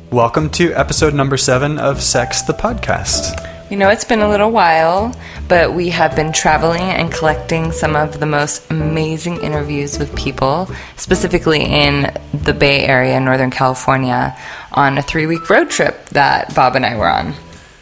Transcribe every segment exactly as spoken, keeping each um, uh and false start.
Welcome to episode number seven of Sex the Podcast. You know, it's been a little while, but we have been traveling and collecting some of the most amazing interviews with people, specifically in the Bay Area, Northern California, on a three-week road trip that Bob and I were on.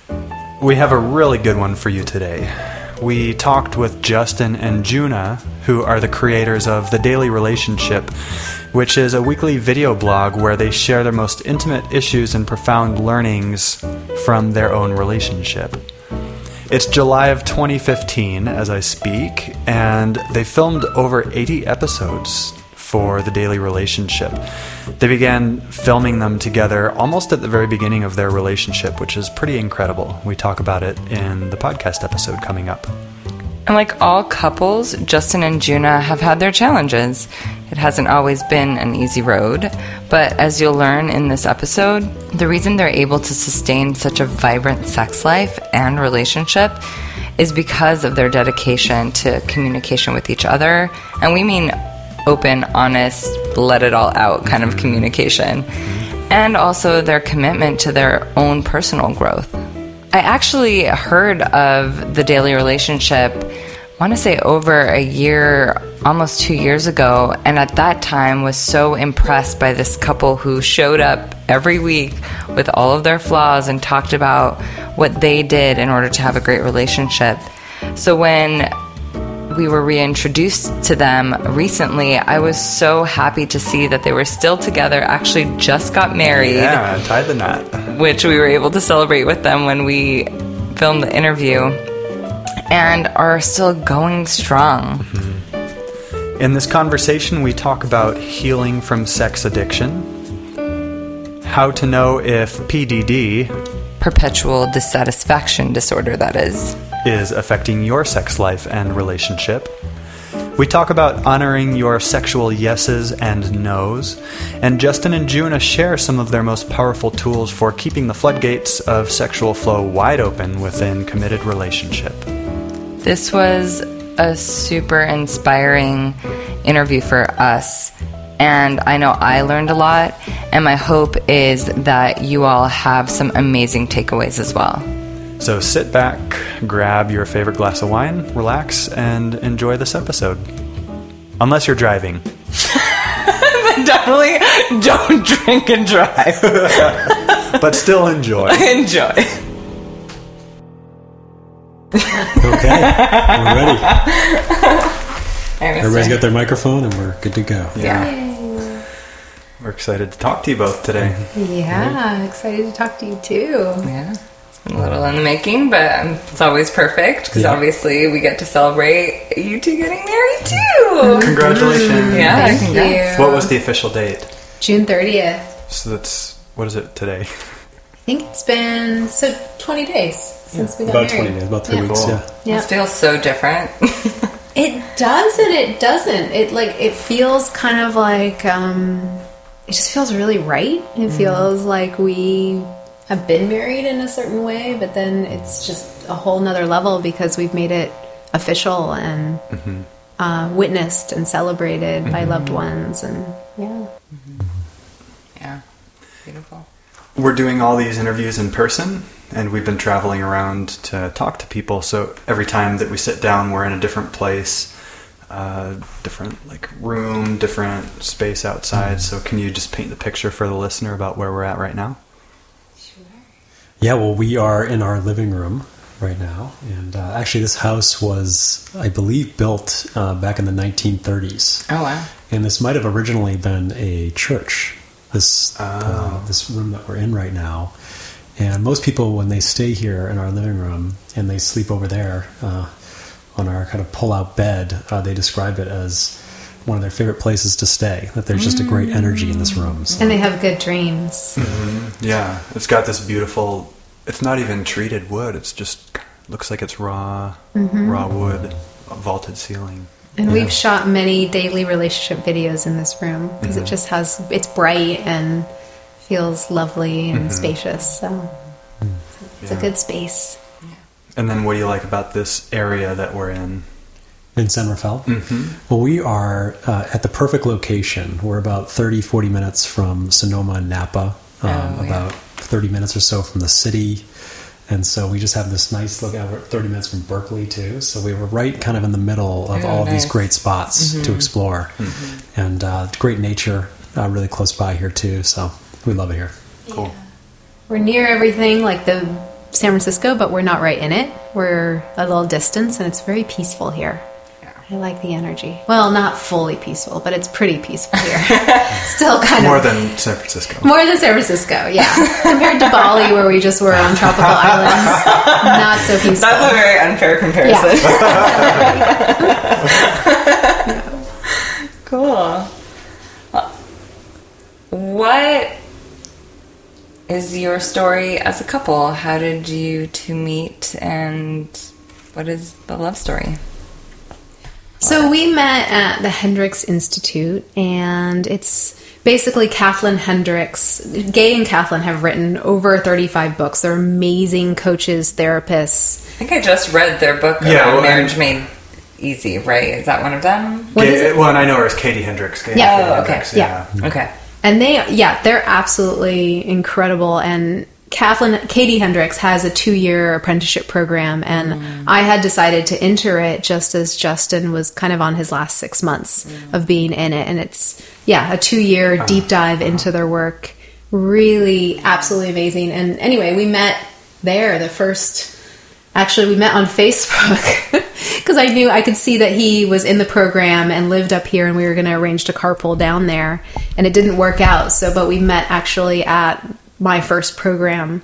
We have a really good one for you today. We talked with Justin and Juna, who are the creators of The Daily Relationship, which is a weekly video blog where they share their most intimate issues and profound learnings from their own relationship. It's July of twenty fifteen as I speak, and they filmed over eighty episodes for The Daily Relationship. They began filming them together almost at the very beginning of their relationship, which is pretty incredible. We talk about it in the podcast episode coming up. And like all couples, Justin and Juna have had their challenges. It hasn't always been an easy road, but as you'll learn in this episode, the reason they're able to sustain such a vibrant sex life and relationship is because of their dedication to communication with each other. And we mean open, honest, let it all out kind of communication. And also their commitment to their own personal growth. I actually heard of The Daily Relationship, I want to say over a year, almost two years ago, and at that time was so impressed by this couple who showed up every week with all of their flaws and talked about what they did in order to have a great relationship. So when we were reintroduced to them recently, I was so happy to see that they were still together, actually just got married. Yeah, tied the knot. Which we were able to celebrate with them when we filmed the interview, and are still going strong. Mm-hmm. In this conversation, we talk about healing from sex addiction, how to know if P D D, perpetual dissatisfaction disorder, that is, is affecting your sex life and relationship. We talk about honoring your sexual yeses and nos, and Justin and Juna share some of their most powerful tools for keeping the floodgates of sexual flow wide open within committed relationship. This was a super inspiring interview for us, and I know I learned a lot, and my hope is that you all have some amazing takeaways as well. So sit back, grab your favorite glass of wine, relax, and enjoy this episode. Unless you're driving. Definitely don't drink and drive. But still enjoy. Enjoy. Okay, we're ready. Everybody's got their microphone and we're good to go. Yeah. Yay. We're excited to talk to you both today. Yeah, excited to talk to you too. Yeah. A little in the making, but um, it's always perfect because yeah. obviously we get to celebrate you two getting married too. Congratulations! Yeah, thank congrats. you. What was the official date? June thirtieth. So that's what is it today? I think it's been so twenty days since yeah. we got about married. twenty days, about three yeah. weeks. Cool. Yeah, yeah. It feels so different. It does and it doesn't. It like it feels kind of like um, it just feels really right. It mm. feels like we have been married in a certain way, but then it's just a whole nother level because we've made it official and mm-hmm. uh, witnessed and celebrated mm-hmm. by loved ones, and yeah. Mm-hmm. Yeah, beautiful. We're doing all these interviews in person, and we've been traveling around to talk to people, so every time that we sit down, we're in a different place, uh, different like room, different space outside, so can you just paint the picture for the listener about where we're at right now? Yeah, well, we are in our living room right now, and uh, actually this house was, I believe, built uh, back in the nineteen thirties. Oh, wow. And this might have originally been a church, this oh. uh, this room that we're in right now. And most people, when they stay here in our living room and they sleep over there uh, on our kind of pull-out bed, uh, they describe it as one of their favorite places to stay, that there's just a great energy in this room. So. And they have good dreams. Mm-hmm. Yeah, it's got this beautiful, it's not even treated wood, it's just, looks like it's raw, mm-hmm. raw wood, a vaulted ceiling. And yeah. we've shot many daily relationship videos in this room because mm-hmm. it just has, it's bright and feels lovely and mm-hmm. spacious, so mm. it's yeah. a good space. Yeah. And then what do you like about this area that we're in? In San Rafael? Mm-hmm. Well, we are uh, at the perfect location. We're about thirty, forty minutes from Sonoma and Napa, um, Oh, yeah. about thirty minutes or so from the city. And so we just have this nice look out. We're thirty minutes from Berkeley, too. So we were right kind of in the middle of Oh, all of these nice. great spots to explore. And uh, great nature uh, really close by here, too. So we love it here. Cool. We're near everything, like the San Francisco, but we're not right in it. We're a little distance, and it's very peaceful here. I like the energy. Well, not fully peaceful, but it's pretty peaceful here. Still kind More of... than San Francisco. More than San Francisco, yeah. Compared to Bali, where we just were on tropical islands, not so peaceful. That's a very unfair comparison. Cool. Uh, What is your story as a couple? How did you two meet, and what is the love story? So we met at the Hendricks Institute, and it's basically Kathleen Hendricks. Gay and Kathleen have written over thirty-five books. They're amazing coaches, therapists. I think I just read their book Yeah, about well, Marriage Made Easy, right? Is that one of them? What Gay- is it? Well, and I know her as Katie Hendricks. Gay Yeah. Katie Oh, okay. Hendricks, Yeah. Okay. And they, yeah, they're absolutely incredible. And Kathleen, Katie Hendricks has a two-year apprenticeship program, and mm. I had decided to enter it just as Justin was kind of on his last six months mm. of being in it. And it's, yeah, a two-year uh, deep dive uh, into their work. Really, absolutely amazing. And anyway, we met there the first... Actually, we met on Facebook because I knew I could see that he was in the program and lived up here, and we were going to arrange to carpool down there, and it didn't work out. So, but we met actually at my first program,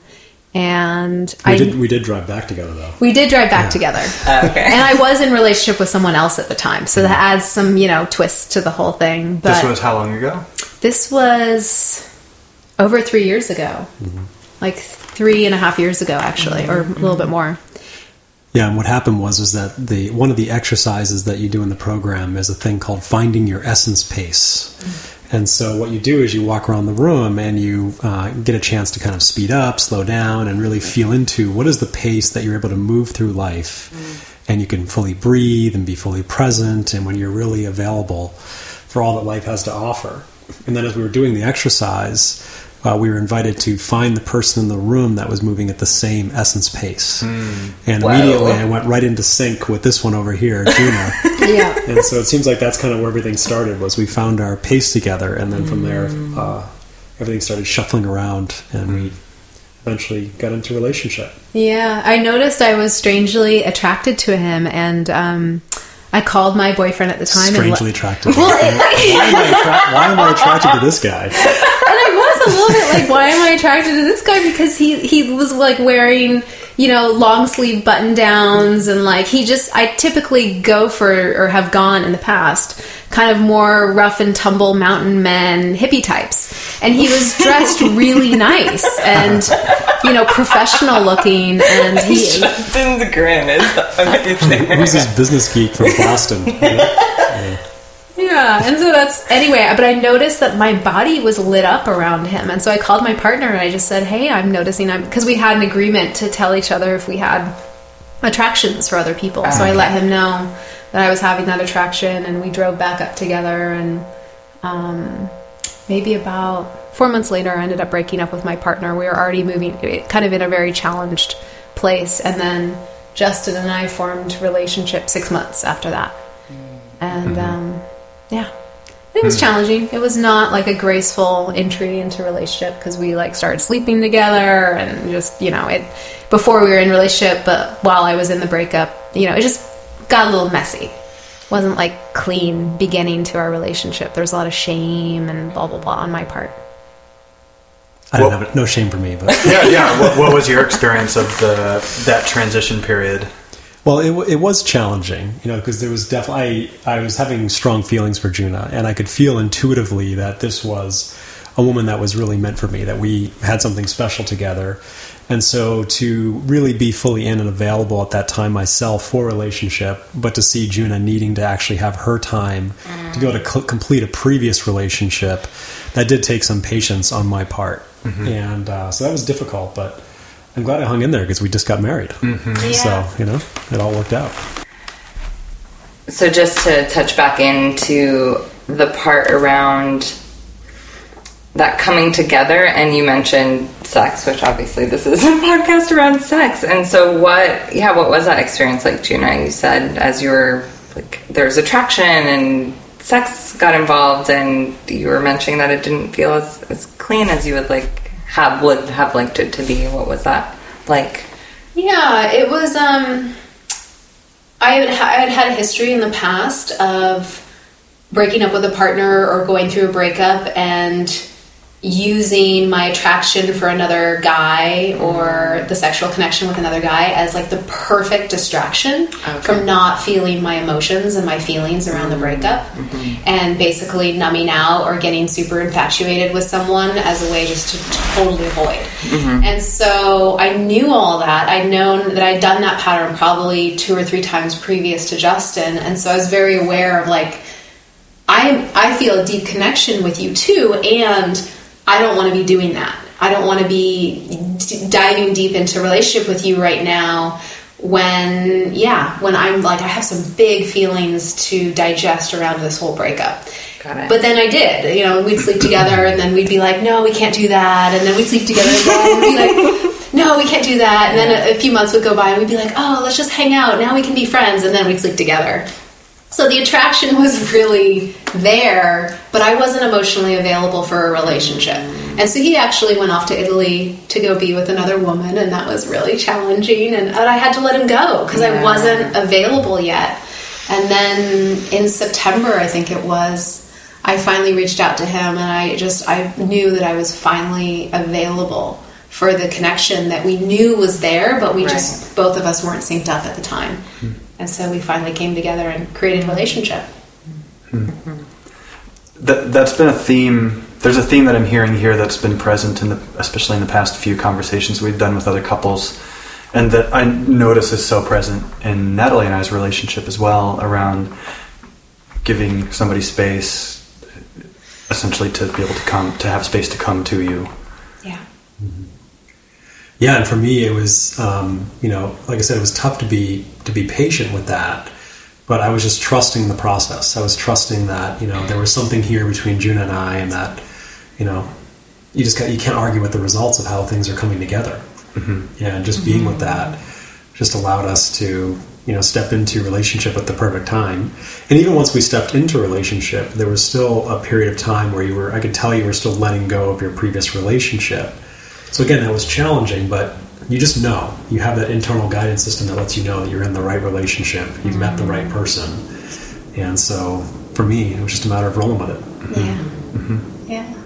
and we I did we did drive back together though. We did drive back yeah. together, uh, okay. And I was in a relationship with someone else at the time, so that adds some you know twist to the whole thing. But this was how long ago? This was over three years ago, mm-hmm. like three and a half years ago, actually, mm-hmm. or a little bit more. Yeah, and what happened was is that the one of the exercises that you do in the program is a thing called finding your essence pace. Mm-hmm. And so what you do is you walk around the room and you uh, get a chance to kind of speed up, slow down, and really feel into what is the pace that you're able to move through life. Mm-hmm. And you can fully breathe and be fully present, and when you're really available for all that life has to offer. And then as we were doing the exercise, Uh, we were invited to find the person in the room that was moving at the same essence pace. Mm. And Whoa. immediately I went right into sync with this one over here, Juna. Yeah. And so it seems like that's kind of where everything started, was we found our pace together, and then from there uh, everything started shuffling around, and we eventually got into a relationship. Yeah, I noticed I was strangely attracted to him, and um, I called my boyfriend at the time. Strangely and le- attracted. Well, why, am I attra- why am I attracted to this guy? And I was a little bit like, why am I attracted to this guy? Because he, he was like wearing, you know, long sleeve button downs, and like he just, I typically go for, or have gone in the past, kind of more rough and tumble mountain men, hippie types. And he was dressed really nice and, you know, professional looking. And he, Justin's grin is amazing. Who's this business geek from Boston? Yeah. Yeah, and so that's, anyway, but I noticed that my body was lit up around him, and so I called my partner and I just said, hey, I'm noticing, I'm, because we had an agreement to tell each other if we had attractions for other people, so I let him know that I was having that attraction, and we drove back up together, and um, maybe about four months later I ended up breaking up with my partner. We were already moving, kind of in a very challenged place, and then Justin and I formed a relationship six months after that, and um yeah, it was challenging. It was not like a graceful entry into a relationship, because we like started sleeping together and just, you know, it before we were in a relationship, but while I was in the breakup, you know, it just got a little messy. It wasn't like clean beginning to our relationship. There was a lot of shame and blah blah blah on my part. I didn't well, have it, no shame for me, but yeah, yeah. What, what was your experience of the that transition period? Well, it it was challenging, you know, because there was definitely I, I was having strong feelings for Juna, and I could feel intuitively that this was a woman that was really meant for me, that we had something special together, and so to really be fully in and available at that time myself for a relationship, but to see Juna needing to actually have her time mm. to be able to cl- complete a previous relationship, that did take some patience on my part, mm-hmm. and uh, so that was difficult, but I'm glad I hung in there because we just got married. Mm-hmm. Yeah. So, you know, it all worked out. So just to touch back into the part around that coming together, and you mentioned sex, which obviously this is a podcast around sex. And so what, yeah, what was that experience like, Juna? You said as you were, like, there's attraction and sex got involved, and you were mentioning that it didn't feel as, as clean as you would like have would have liked it to be. What was that like? Yeah, it was, um, I had, I had had a history in the past of breaking up with a partner or going through a breakup and using my attraction for another guy or the sexual connection with another guy as like the perfect distraction okay. from not feeling my emotions and my feelings around the breakup mm-hmm. and basically numbing out or getting super infatuated with someone as a way just to totally avoid. Mm-hmm. And so I knew all that. I'd known that I'd done that pattern probably two or three times previous to Justin, and so I was very aware of like I I feel a deep connection with you too, and I don't want to be doing that. I don't want to be d- diving deep into a relationship with you right now when, yeah, when I'm like, I have some big feelings to digest around this whole breakup. Got it. But then I did, you know, we'd sleep together and then we'd be like, no, we can't do that. And then we'd sleep together again and we'd be like, no, we can't do that. And then a, a few months would go by and we'd be like, oh, let's just hang out. Now we can be friends. And then we'd sleep together. So the attraction was really there, but I wasn't emotionally available for a relationship. And so he actually went off to Italy to go be with another woman, and that was really challenging. And, and I had to let him go because yeah. I wasn't available yet. And then in September, I think it was, I finally reached out to him, and I just, I knew that I was finally available for the connection that we knew was there, but we right. just, both of us weren't synced up at the time. Hmm. And so we finally came together and created a relationship. Hmm. That, that's been a theme. There's a theme that I'm hearing here that's been present, in the, especially in the past few conversations we've done with other couples, and that I notice is so present in Natalie and I's relationship as well, around giving somebody space, essentially to be able to come, to have space to come to you. Yeah. Mm-hmm. Yeah, and for me, it was, um, you know, like I said, it was tough to be to be patient with that, but I was just trusting the process. I was trusting that, you know, there was something here between Juna and I, and that, you know, you just got, you can't argue with the results of how things are coming together. Mm-hmm. Yeah, and just mm-hmm. being with that just allowed us to, you know, step into relationship at the perfect time. And even once we stepped into a relationship, there was still a period of time where you were, I could tell you were still letting go of your previous relationship. So again, that was challenging, but you just know. You have that internal guidance system that lets you know that you're in the right relationship. You've mm-hmm. met the right person. And so, for me, it was just a matter of rolling with it. Yeah. Mm-hmm. Yeah.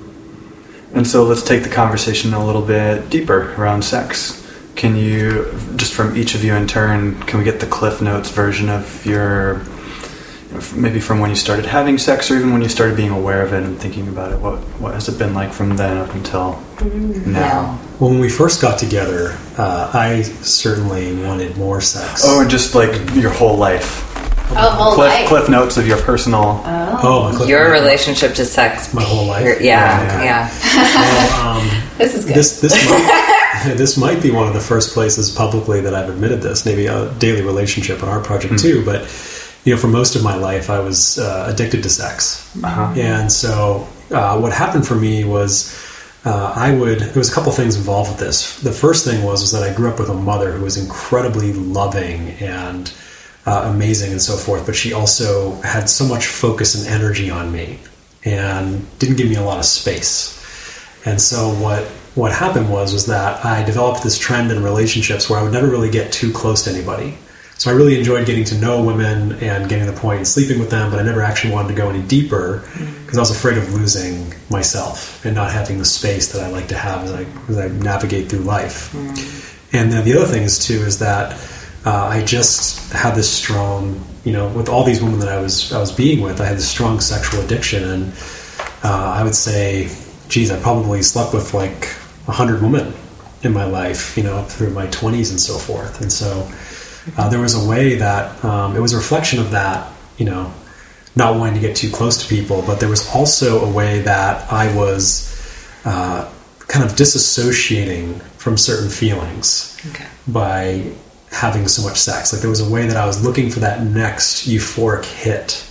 And so let's take the conversation a little bit deeper around sex. Can you, just from each of you in turn, can we get the Cliff Notes version of your, maybe from when you started having sex, or even when you started being aware of it and thinking about it? What what has it been like from then up until mm-hmm. now? Well, when we first got together, uh, I certainly wanted more sex. Oh, and just like your whole life. Oh, whole Cliff, life. Cliff Notes of your personal... Oh, oh my Cliff Your Notes. relationship to sex. My whole life? Yeah, yeah. yeah. Well, um, this is good. This, this, might, this might be one of the first places publicly that I've admitted this, maybe a daily relationship on our project mm-hmm. too, but you know, for most of my life, I was uh, addicted to sex. Uh-huh. And so uh, what happened for me was uh, I would, there was a couple things involved with this. The first thing was, was that I grew up with a mother who was incredibly loving and uh, amazing and so forth, but she also had so much focus and energy on me and didn't give me a lot of space. And so what what happened was, was that I developed this trend in relationships where I would never really get too close to anybody. So I really enjoyed getting to know women and getting to the point and sleeping with them, but I never actually wanted to go any deeper because I was afraid of losing myself and not having the space that I like to have as I, as I navigate through life. Mm. And then the other thing is too is that uh, I just had this strong, you know, with all these women that I was I was being with, I had this strong sexual addiction, and uh, I would say, geez, I probably slept with like a hundred women in my life, you know, up through my twenties and so forth, and so. Uh, there was a way that um, it was a reflection of that, you know, not wanting to get too close to people, but there was also a way that I was uh, kind of disassociating from certain feelings okay. by having so much sex. Like there was a way that I was looking for that next euphoric hit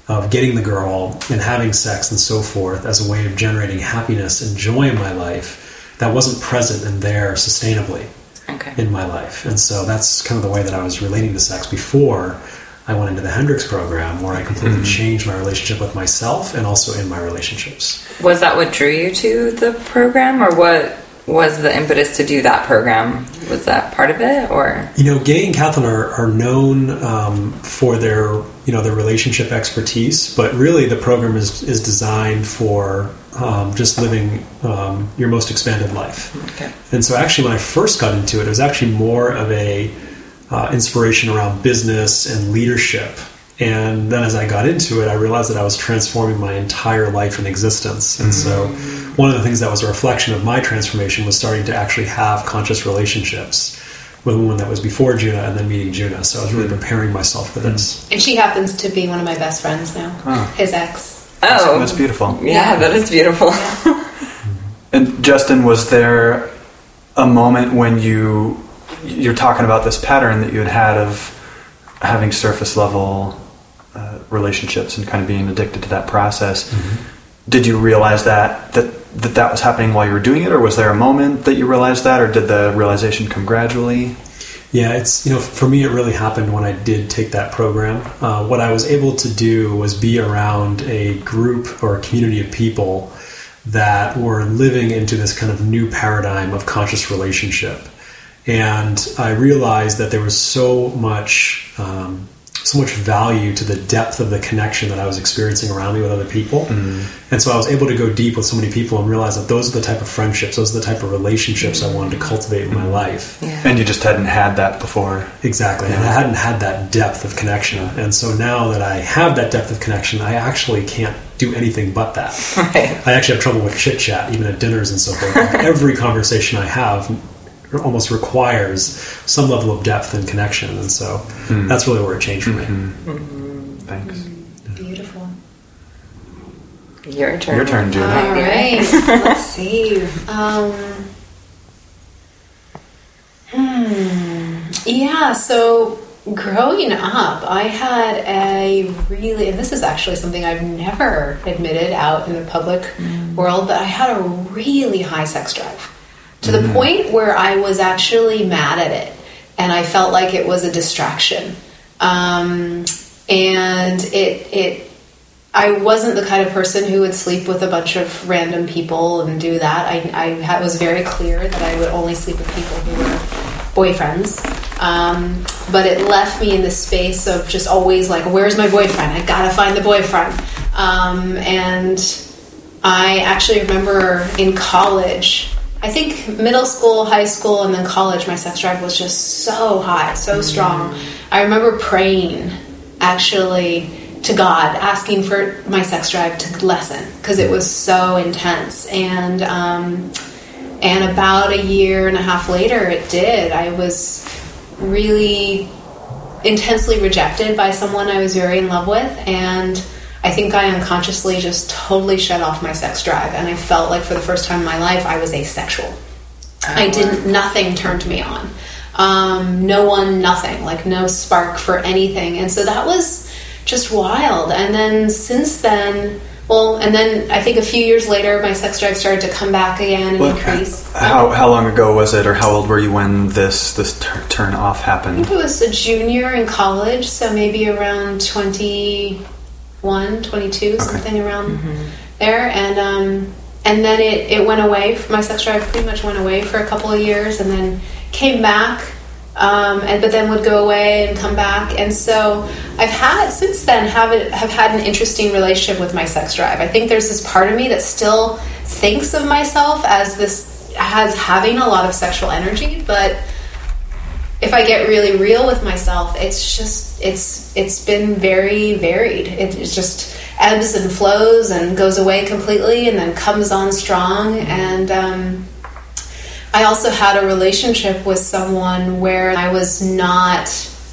of getting the girl and having sex and so forth as a way of generating happiness and joy in my life that wasn't present and there sustainably okay. in my life. And so that's kind of the way that I was relating to sex before I went into the Hendricks program, where I completely mm-hmm. changed my relationship with myself and also in my relationships. Was that what drew you to the program, or what was the impetus to do that program? Was that part of it, or? You know, Gay and Kathleen are, are known um, for their, you know, their relationship expertise, but really the program is, is designed for um, just living um, your most expanded life. Okay. And so actually when I first got into it, it was actually more of a uh, inspiration around business and leadership. And then as I got into it, I realized that I was transforming my entire life and existence. And so one of the things that was a reflection of my transformation was starting to actually have conscious relationships with a woman that was before Juna and then meeting Juna. So I was really preparing myself for this. And she happens to be one of my best friends now, oh. his ex. Oh, that's beautiful. Yeah, that is beautiful. Yeah. And Justin, was there a moment when you, you're talking about this pattern that you had had of having surface level uh, relationships and kind of being addicted to that process. Mm-hmm. Did you realize that, that that that was happening while you were doing it, or was there a moment that you realized that, or did the realization come gradually? Yeah, it's, you know, for me it really happened when I did take that program. Uh, what I was able to do was be around a group or a community of people that were living into this kind of new paradigm of conscious relationship. And I realized that there was so much, um, so much value to the depth of the connection that I was experiencing around me with other people. Mm-hmm. And so I was able to go deep with so many people and realize that those are the type of friendships, those are the type of relationships mm-hmm. I wanted to cultivate in my life. Yeah. And you just hadn't had that before. Exactly. Yeah. And I hadn't had that depth of connection. And so now that I have that depth of connection, I actually can't do anything but that. Right. I actually have trouble with chit chat, even at dinners and so forth. Like every conversation I have almost requires some level of depth and connection, and so mm. that's really where it changed for mm-hmm. me. Mm-hmm. Thanks. Beautiful. Your turn. Your turn, Juna. All right. Let's see. Um, hmm. Yeah. So growing up, I had a really, and this is actually something I've never admitted out in the public mm. world, but I had a really high sex drive. To the mm. point where I was actually mad at it, and I felt like it was a distraction. Um, and it, it, I wasn't the kind of person who would sleep with a bunch of random people and do that. I, I had, was very clear that I would only sleep with people who were boyfriends. Um, but it left me in this space of just always like, where's my boyfriend? I gotta find the boyfriend. Um, and I actually remember in college, I think middle school, high school, and then college, my sex drive was just so high, so strong. I remember praying, actually, to God, asking for my sex drive to lessen, because it was so intense. And um, and about a year and a half later, it did. I was really intensely rejected by someone I was very in love with, and I think I unconsciously just totally shut off my sex drive, and I felt like for the first time in my life I was asexual. Oh, I didn't, nothing turned me on. Um, no one, nothing, like no spark for anything. And so that was just wild. And then since then, well, and then I think a few years later my sex drive started to come back again and well, increase. How how long ago was it, or how old were you when this, this t- turn off happened? I think it was a junior in college, so maybe around twenty-one, twenty-two, okay. something around mm-hmm. there. And um, and then it, it went away. My sex drive pretty much went away for a couple of years, and then came back, um, and but then would go away and come back. And so I've had, since then, have, it, have had an interesting relationship with my sex drive. I think there's this part of me that still thinks of myself as this, as having a lot of sexual energy, but if I get really real with myself, it's just, it's it's been very varied. It, it just ebbs and flows and goes away completely and then comes on strong. And um, I also had a relationship with someone where I was not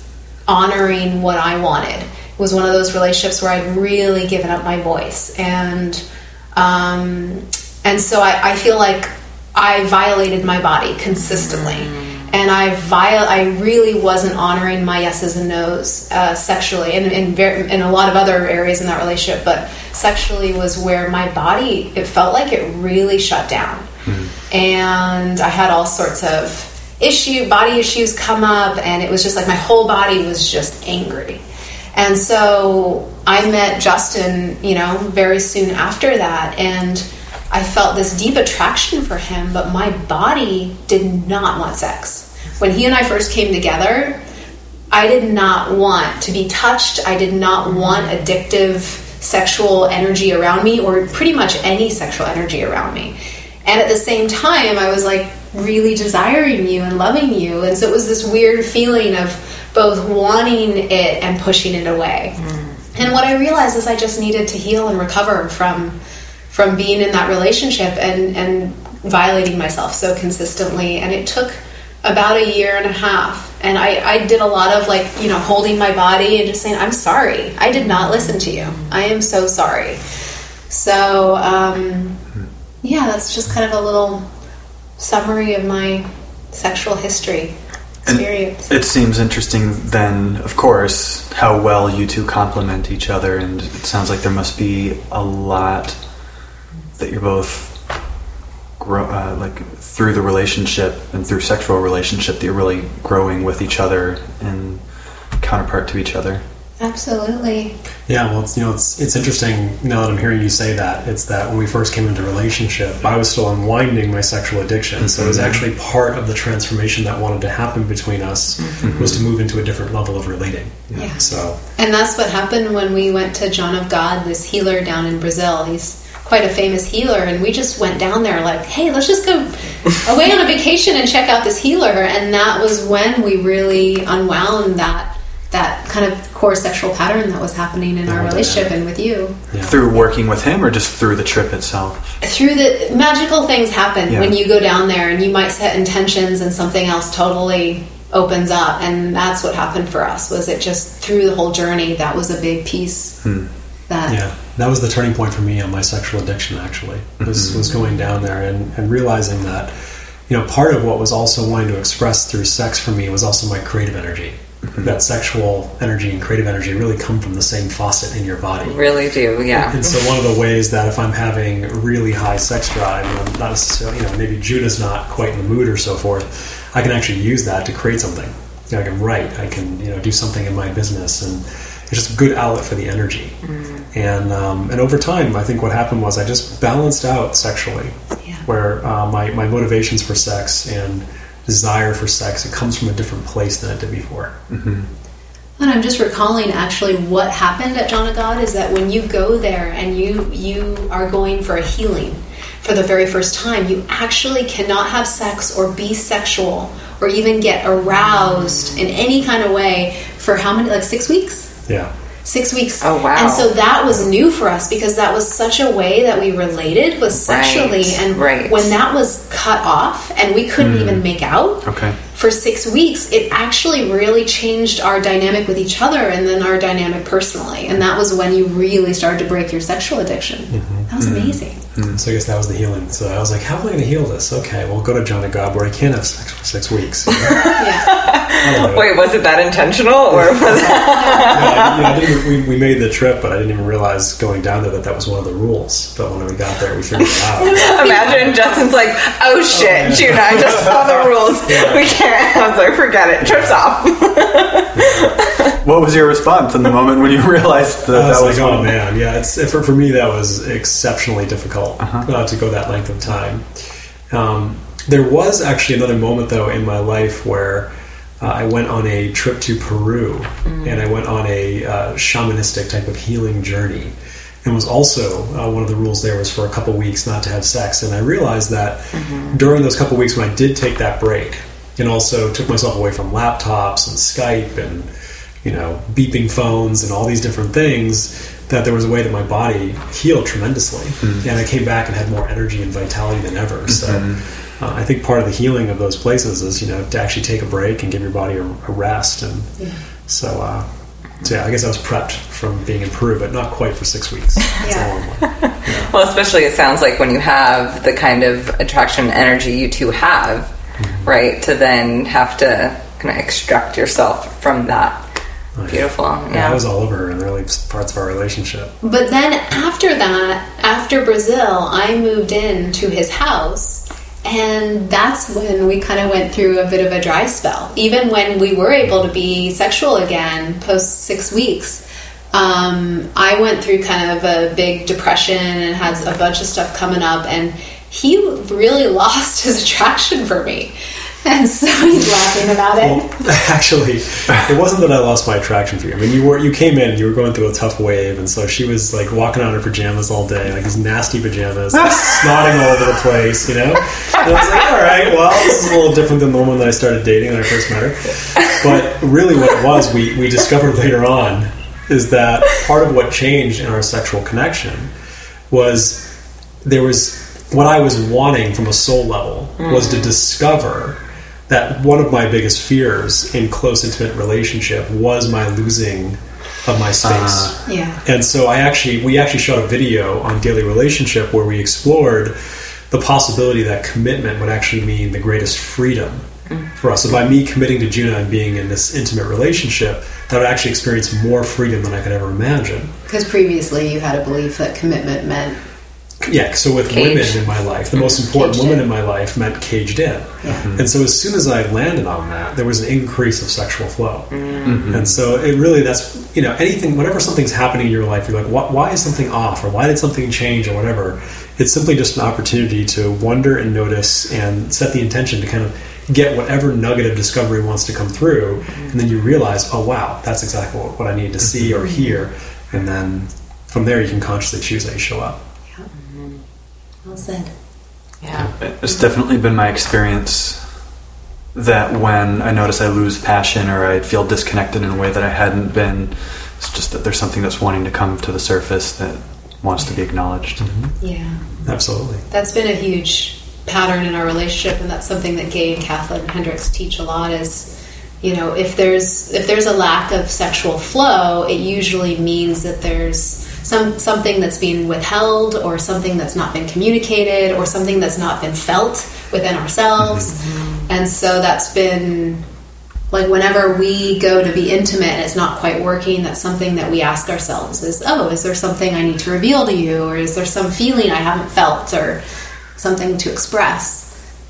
honoring what I wanted. It was one of those relationships where I'd really given up my voice. And um, and so I, I feel like I violated my body consistently. and I viol- I really wasn't honoring my yeses and nos uh, sexually, and in, in, in a lot of other areas in that relationship. But sexually was where my body, it felt like it really shut down, mm-hmm. and I had all sorts of issue, body issues come up, and it was just like my whole body was just angry. And so I met Justin, you know, very soon after that, and I felt this deep attraction for him, but my body did not want sex. When he and I first came together, I did not want to be touched. I did not want addictive sexual energy around me, or pretty much any sexual energy around me. And at the same time, I was like really desiring you and loving you. And so it was this weird feeling of both wanting it and pushing it away. Mm. And what I realized is I just needed to heal and recover from from being in that relationship and, and violating myself so consistently. And it took about a year and a half. And I, I did a lot of like, you know, holding my body and just saying, I'm sorry. I did not listen to you. I am so sorry. So, um, yeah, that's just kind of a little summary of my sexual history experience. And it seems interesting then, of course, how well you two complement each other. And it sounds like there must be a lot that you're both grow, uh, like through the relationship and through sexual relationship that you're really growing with each other and counterpart to each other. Absolutely. Yeah, well, it's, you know, it's it's interesting now that I'm hearing you say that. It's that when we first came into relationship, I was still unwinding my sexual addiction. Mm-hmm. So it was actually part of the transformation that wanted to happen between us mm-hmm. was to move into a different level of relating. Yeah. yeah. So, and that's what happened when we went to John of God, this healer down in Brazil. He's quite a famous healer, and we just went down there like, hey, let's just go away on a vacation and check out this healer. And that was when we really unwound that that kind of core sexual pattern that was happening in our relationship and with you. Yeah. Through working with him or just through the trip itself? Through the magical things happen yeah. when you go down there, and you might set intentions and something else totally opens up. And that's what happened for us, was it just through the whole journey, that was a big piece. Hmm. That yeah, that was the turning point for me on my sexual addiction, actually, was, mm-hmm. was going down there and, and realizing that, you know, part of what was also wanting to express through sex for me was also my creative energy. Mm-hmm. That sexual energy and creative energy really come from the same faucet in your body. Really do, yeah. And so one of the ways that if I'm having really high sex drive, and I'm not necessarily, you know, maybe Juna's not quite in the mood or so forth, I can actually use that to create something. You know, I can write, I can, you know, do something in my business, and it's just a good outlet for the energy. Mm. And um, and over time, I think what happened was I just balanced out sexually, yeah. where uh, my, my motivations for sex and desire for sex, it comes from a different place than it did before. Mm-hmm. And I'm just recalling actually what happened at John of God is that when you go there and you you are going for a healing for the very first time, you actually cannot have sex or be sexual or even get aroused in any kind of way for how many, like six weeks? Yeah. Six weeks. Oh, wow. And so that was new for us because that was such a way that we related was sexually. Right. And right. when that was cut off and we couldn't mm. even make out okay. for six weeks, it actually really changed our dynamic with each other and then our dynamic personally. And that was when you really started to break your sexual addiction. Mm-hmm. That was mm-hmm. amazing. Mm-hmm. So I guess that was the healing. So I was like, how am I going to heal this? Okay, we'll go to John of God where I can't have sex for six weeks. You know? yeah. Wait, was it that intentional? Or was it... yeah, you know, I didn't, we, we made the trip, but I didn't even realize going down there that that was one of the rules. But when we got there, we figured it out. Imagine Justin's like, oh shit, oh, Juna, I just saw the rules. Yeah. We can't. I was like, forget it. Trip's off. What was your response in the moment when you realized that I was that like, was oh man, yeah. It's for, for me that was exceptionally difficult uh-huh. uh, to go that length of time. Um, there was actually another moment though in my life where uh, I went on a trip to Peru mm. and I went on a uh, shamanistic type of healing journey. And was also uh, one of the rules there was for a couple weeks not to have sex. And I realized that mm-hmm. during those couple weeks when I did take that break, and also took myself away from laptops and Skype and, you know, beeping phones and all these different things, that there was a way that my body healed tremendously. Mm-hmm. And I came back and had more energy and vitality than ever. So mm-hmm. uh, I think part of the healing of those places is, you know, to actually take a break and give your body a, a rest. And yeah. so, uh, so, yeah, I guess I was prepped from being in Peru, but not quite for six weeks. That's yeah. a long one. Yeah. Well, especially it sounds like when you have the kind of attraction energy you two have, right? To then have to kind of extract yourself from that. Beautiful. Yeah. yeah, I was all over her in the early parts of our relationship. But then after that, after Brazil, I moved in to his house, and that's when we kind of went through a bit of a dry spell. Even when we were able to be sexual again post six weeks, um, I went through kind of a big depression and had a bunch of stuff coming up, and he really lost his attraction for me. And so he's laughing about it. Well, actually, it wasn't that I lost my attraction for you. I mean, you were you came in, you were going through a tough wave, and so she was like walking out in her pajamas all day, like these nasty pajamas, like, snotting all over the place, you know. And I was like, all right, well, this is a little different than the woman that I started dating when I first met her. But really, what it was, we we discovered later on, is that part of what changed in our sexual connection was there was what I was wanting from a soul level mm. was to discover that one of my biggest fears in close, intimate relationship was my losing of my space. Uh, yeah. And so I actually, we actually shot a video on Daily Relationship where we explored the possibility that commitment would actually mean the greatest freedom mm. for us. So by me committing to Juna and being in this intimate relationship, that would actually experience more freedom than I could ever imagine. Because previously you had a belief that commitment meant Yeah, so with caged. women in my life, the most important Caged woman in. in my life meant caged in. Yeah. And so as soon as I landed on that, there was an increase of sexual flow. Mm-hmm. And so it really, that's, you know, anything, whenever something's happening in your life, you're like, why, why is something off? Or why did something change or whatever? It's simply just an opportunity to wonder and notice and set the intention to kind of get whatever nugget of discovery wants to come through. And then you realize, oh, wow, that's exactly what, what I need to see or hear. And then from there, you can consciously choose how you show up. well said. Yeah. It's definitely been my experience that when I notice I lose passion or I feel disconnected in a way that I hadn't been, it's just that there's something that's wanting to come to the surface that wants to be acknowledged. Mm-hmm. Yeah. Absolutely. That's been a huge pattern in our relationship, and that's something that Gay and Kathleen Hendricks teach a lot is, you know, if there's if there's a lack of sexual flow, it usually means that there's some something that's being withheld or something that's not been communicated or something that's not been felt within ourselves. Mm-hmm. And so that's been like whenever we go to be intimate and it's not quite working, that's something that we ask ourselves is, oh, is there something I need to reveal to you, or is there some feeling I haven't felt or something to express?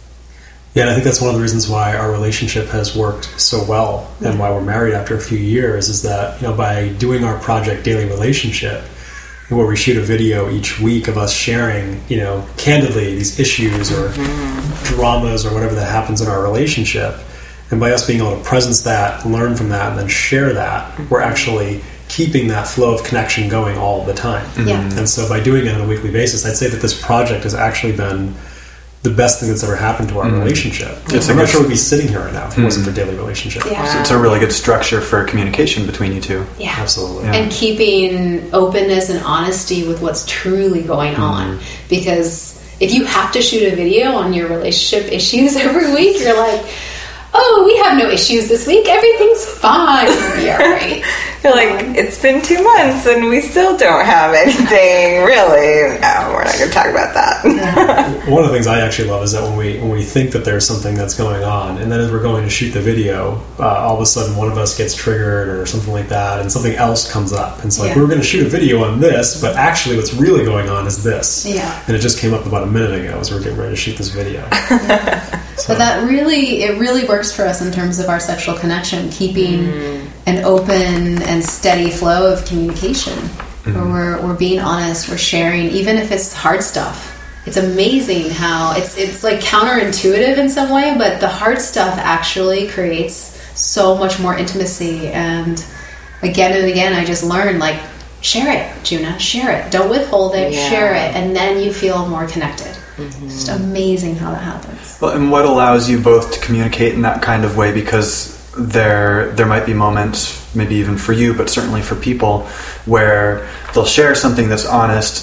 Yeah, and I think that's one of the reasons why our relationship has worked so well and why we're married after a few years is that, you know, by doing our project Daily Relationship, where we shoot a video each week of us sharing, you know, candidly these issues or mm-hmm. dramas or whatever that happens in our relationship, and by us being able to presence that, learn from that, and then share that, mm-hmm. we're actually keeping that flow of connection going all the time. Yeah. And so by doing it on a weekly basis, I'd say that this project has actually been the best thing that's ever happened to our mm. relationship. It's I'm not sure we'd be sitting here right now if it mm. wasn't for Daily Relationship. Yeah. So it's a really good structure for communication between you two. Yeah. Absolutely. Yeah. And keeping openness and honesty with what's truly going mm. on. Because if you have to shoot a video on your relationship issues every week, you're like, oh, we have no issues this week. Everything's fine. We'll be all right. You're like, it's been two months and we still don't have anything, really. No, we're not going to talk about that. Yeah. One of the things I actually love is that when we when we think that there's something that's going on, and then as we're going to shoot the video, uh, all of a sudden one of us gets triggered or something like that, and something else comes up. And so like, Yeah. we were going to shoot a video on this, but actually what's really going on is this. Yeah. And it just came up about a minute ago as we were getting ready to shoot this video. So, But that really, it really works for us in terms of our sexual connection, keeping mm. an open and steady flow of communication, mm-hmm. where we're, we're being honest, we're sharing, even if it's hard stuff. It's amazing how it's it's like counterintuitive in some way, but the hard stuff actually creates so much more intimacy. And again and again, I just learned, like, share it, Juna, share it. Don't withhold it, Yeah. share it, and then you feel more connected. Mm-hmm. It's just amazing how that happens. Well, and what allows you both to communicate in that kind of way? Because there there might be moments, maybe even for you, but certainly for people, where they'll share something that's honest,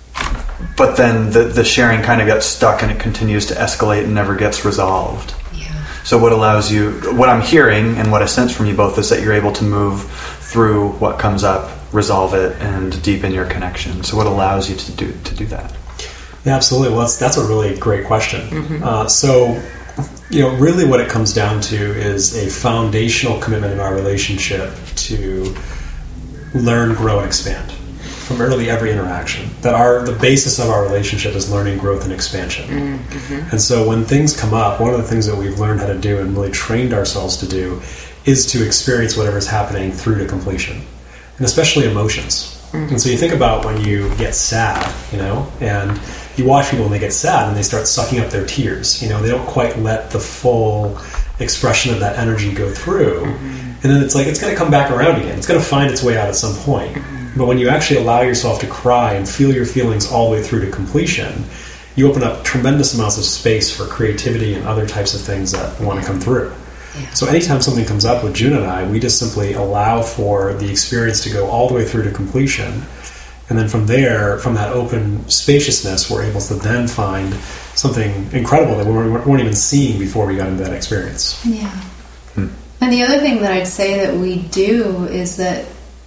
but then the, the sharing kind of gets stuck and it continues to escalate and never gets resolved. Yeah. So what allows you, what I'm hearing and what I sense from you both is that you're able to move through what comes up, resolve it, and deepen your connection. So what allows you to do to do that? Yeah, absolutely. Well, that's, that's a really great question. Mm-hmm. Uh, so you know, really what it comes down to is a foundational commitment in our relationship to learn, grow, and expand from early every interaction. That our the basis of our relationship is learning, growth, and expansion. Mm-hmm. And so when things come up, one of the things that we've learned how to do and really trained ourselves to do is to experience whatever's happening through to completion, and especially emotions. Mm-hmm. And so you think about when you get sad, you know, and you watch people when they get sad and they start sucking up their tears. You know, they don't quite let the full expression of that energy go through. Mm-hmm. And then it's like, it's going to come back around again. It's going to find its way out at some point. Mm-hmm. But when you actually allow yourself to cry and feel your feelings all the way through to completion, you open up tremendous amounts of space for creativity and other types of things that want to come through. Yeah. So anytime something comes up with Juna and I, we just simply allow for the experience to go all the way through to completion. And then from there, from that open spaciousness, we're able to then find something incredible that we weren't even seeing before we got into that experience. Yeah. Hmm. And the other thing that I'd say that we do is that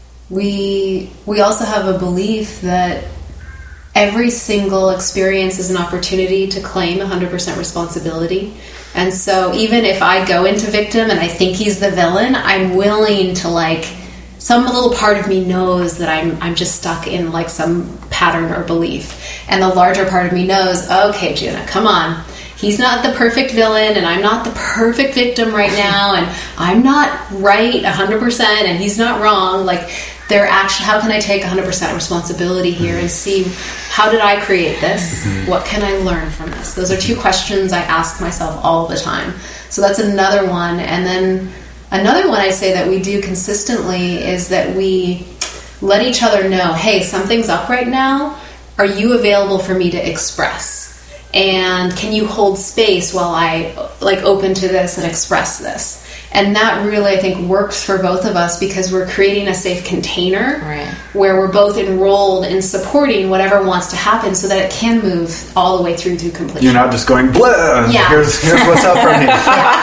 we we also have a belief that every single experience is an opportunity to claim one hundred percent responsibility. And so even if I go into victim and I think he's the villain, I'm willing to, like, some little part of me knows that I'm I'm just stuck in, like, some pattern or belief. And the larger part of me knows, okay, Juna, come on. He's not the perfect villain, and I'm not the perfect victim right now, and I'm not right one hundred percent, and he's not wrong. Like, they're actually, how can I take one hundred percent responsibility here and see, how did I create this? What can I learn from this? Those are two questions I ask myself all the time. So that's another one. And then another one I say that we do consistently is that we let each other know, hey, something's up right now. Are you available for me to express? And can you hold space while I, like, open to this and express this? And that really, I think, works for both of us because we're creating a safe container right. where we're both enrolled in supporting whatever wants to happen so that it can move all the way through to completion. You're not just going, blah, yeah. here's, here's what's up from me.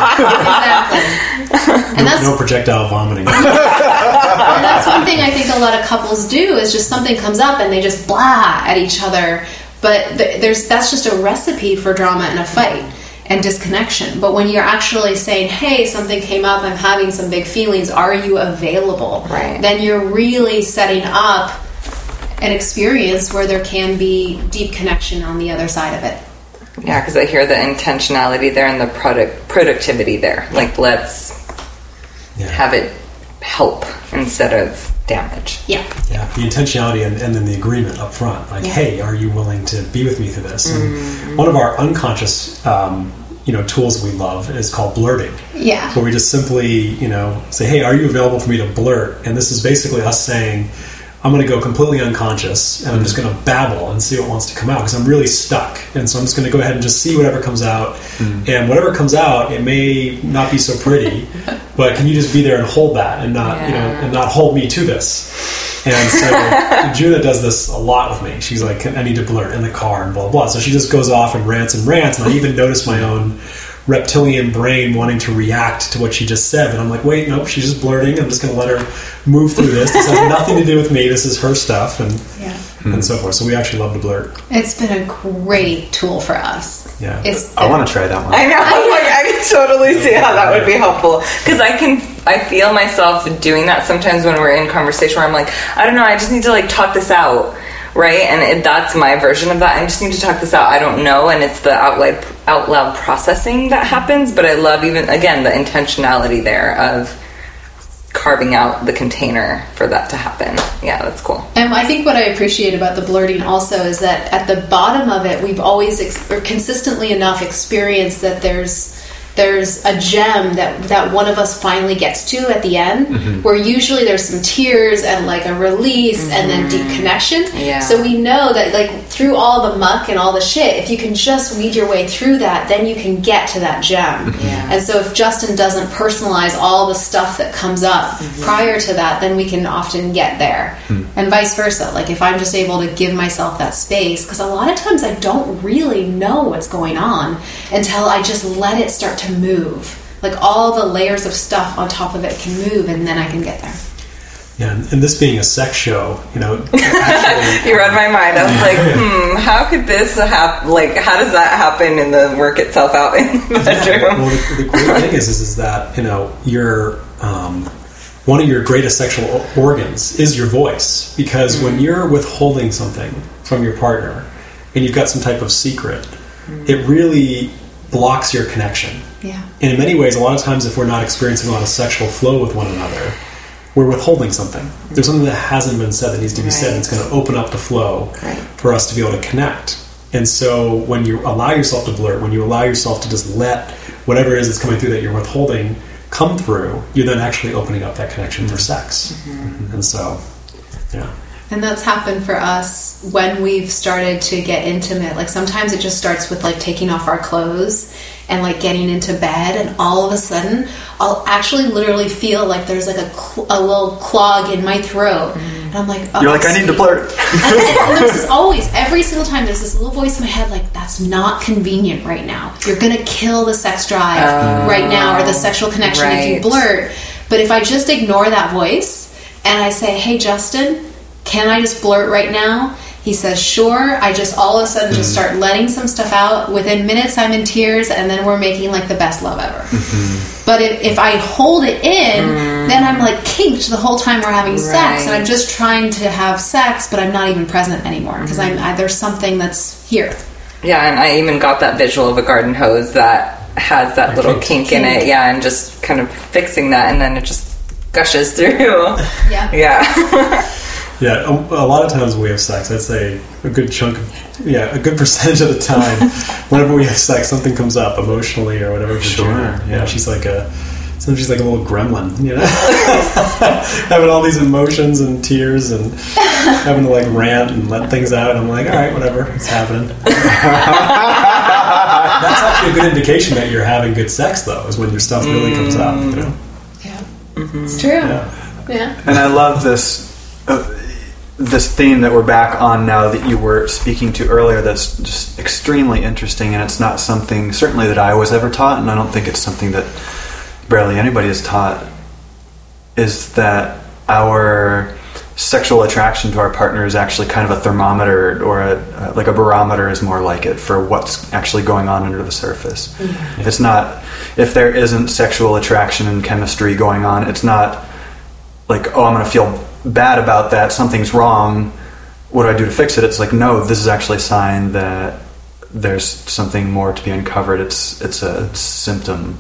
Yeah, exactly. And that's, no, no projectile vomiting. And that's one thing I think a lot of couples do is just something comes up and they just blah at each other. But th- there's that's just a recipe for drama and a fight and disconnection. But when you're actually saying, hey, something came up, I'm having some big feelings, are you available? Right. Then you're really setting up an experience where there can be deep connection on the other side of it. Yeah, because I hear the intentionality there and the product productivity there. Like, let's yeah. have it help instead of damage. Yeah. Yeah. The intentionality and, and then the agreement up front. Like, yeah. hey, are you willing to be with me through this? Mm-hmm. And one of our unconscious, um, you know, tools we love is called blurting. Yeah. Where we just simply, you know, say, hey, are you available for me to blurt? And this is basically us saying, I'm going to go completely unconscious and mm-hmm. I'm just going to babble and see what wants to come out because I'm really stuck. And so I'm just going to go ahead and just see whatever comes out. Mm-hmm. And whatever comes out, it may not be so pretty, but can you just be there and hold that and not, yeah. you know, and not hold me to this? And so Juna does this a lot with me. She's like, I need to blurt in the car and blah, blah. So she just goes off and rants and rants. And I even notice my own reptilian brain wanting to react to what she just said, but I'm like, wait, nope, she's just blurting. I'm just going to let her move through this. This has nothing to do with me. This is her stuff, and yeah. and so forth. So we actually love to blurt. It's been a great tool for us. Yeah, it's I want to try that one. I know. I'm like, I can totally see how that would be helpful because I can. I feel myself doing that sometimes when we're in conversation where I'm like, I don't know, I just need to like talk this out. Right, and it, that's my version of that. I just need to talk this out. I don't know, and it's the out loud, out loud processing that happens. But I love even again the intentionality there of carving out the container for that to happen. Yeah, that's cool. And I think what I appreciate about the blurting also is that at the bottom of it, we've always ex- or consistently enough experienced that there's. There's a gem that that one of us finally gets to at the end, mm-hmm. where usually there's some tears and like a release mm-hmm. and then deep connection. Yeah. So we know that like through all the muck and all the shit, if you can just weed your way through that, then you can get to that gem. Yeah. And so if Justin doesn't personalize all the stuff that comes up mm-hmm. prior to that, then we can often get there. Mm-hmm. And vice versa. Like if I'm just able to give myself that space, because a lot of times I don't really know what's going on until I just let it start to to move. Like all the layers of stuff on top of it can move and then I can get there. Yeah, and, and this being a sex show, you know, actually, you read my mind. I was like, hmm, how could this happen? Like, how does that happen and then work itself out in the bedroom? Yeah, well, the, the great thing is, is, is that, you know, your um, one of your greatest sexual organs is your voice, because mm-hmm. when you're withholding something from your partner and you've got some type of secret, mm-hmm. it really blocks your connection. Yeah. And in many ways, a lot of times, if we're not experiencing a lot of sexual flow with one another, we're withholding something. There's something that hasn't been said that needs to be right. said. It's going to open up the flow right. for us to be able to connect. And so when you allow yourself to blurt, when you allow yourself to just let whatever it is that's coming through that you're withholding come through, you're then actually opening up that connection for sex. Mm-hmm. And so, yeah. And that's happened for us when we've started to get intimate. Like sometimes it just starts with like taking off our clothes and like getting into bed, and all of a sudden I'll actually literally feel like there's like a, cl- a little clog in my throat. Mm. And I'm like, oh, you're like, I need to blurt. and, then, and there's this always, every single time, there's this little voice in my head like, that's not convenient right now. You're going to kill the sex drive uh, right now, or the sexual connection right. if you blurt. But if I just ignore that voice and I say, hey, Justin, can I just blurt right now? He says, sure. I just all of a sudden just start letting some stuff out. Within minutes, I'm in tears, and then we're making like the best love ever. Mm-hmm. But if, if I hold it in, mm. then I'm like kinked the whole time we're having right. sex, and I'm just trying to have sex, but I'm not even present anymore because mm-hmm. I'm I, there's something that's here. Yeah, and I even got that visual of a garden hose that has that a little kink, kink in it. Yeah, and just kind of fixing that, and then it just gushes through. Yeah. Yeah. Yeah, a, a lot of times when we have sex, I'd say a good chunk of, yeah, a good percentage of the time, whenever we have sex, something comes up emotionally or whatever. Sure. Yeah, yeah, she's like a, sometimes she's like a little gremlin, you know, having all these emotions and tears and having to like rant and let things out. I'm like, all right, whatever, it's happening. That's actually a good indication that you're having good sex, though, is when your stuff really mm. comes out. You know? Yeah, mm-hmm. It's true. Yeah. yeah, and I love this. Uh, this theme that we're back on now that you were speaking to earlier, that's just extremely interesting, and it's not something certainly that I was ever taught, and I don't think it's something that barely anybody is taught, is that our sexual attraction to our partner is actually kind of a thermometer, or a, like a barometer is more like it, for what's actually going on under the surface. Mm-hmm. It's not, if there isn't sexual attraction and chemistry going on, it's not like, oh, I'm going to feel bad about that, something's wrong, what do I do to fix it? It's like, no, this is actually a sign that there's something more to be uncovered. It's it's a symptom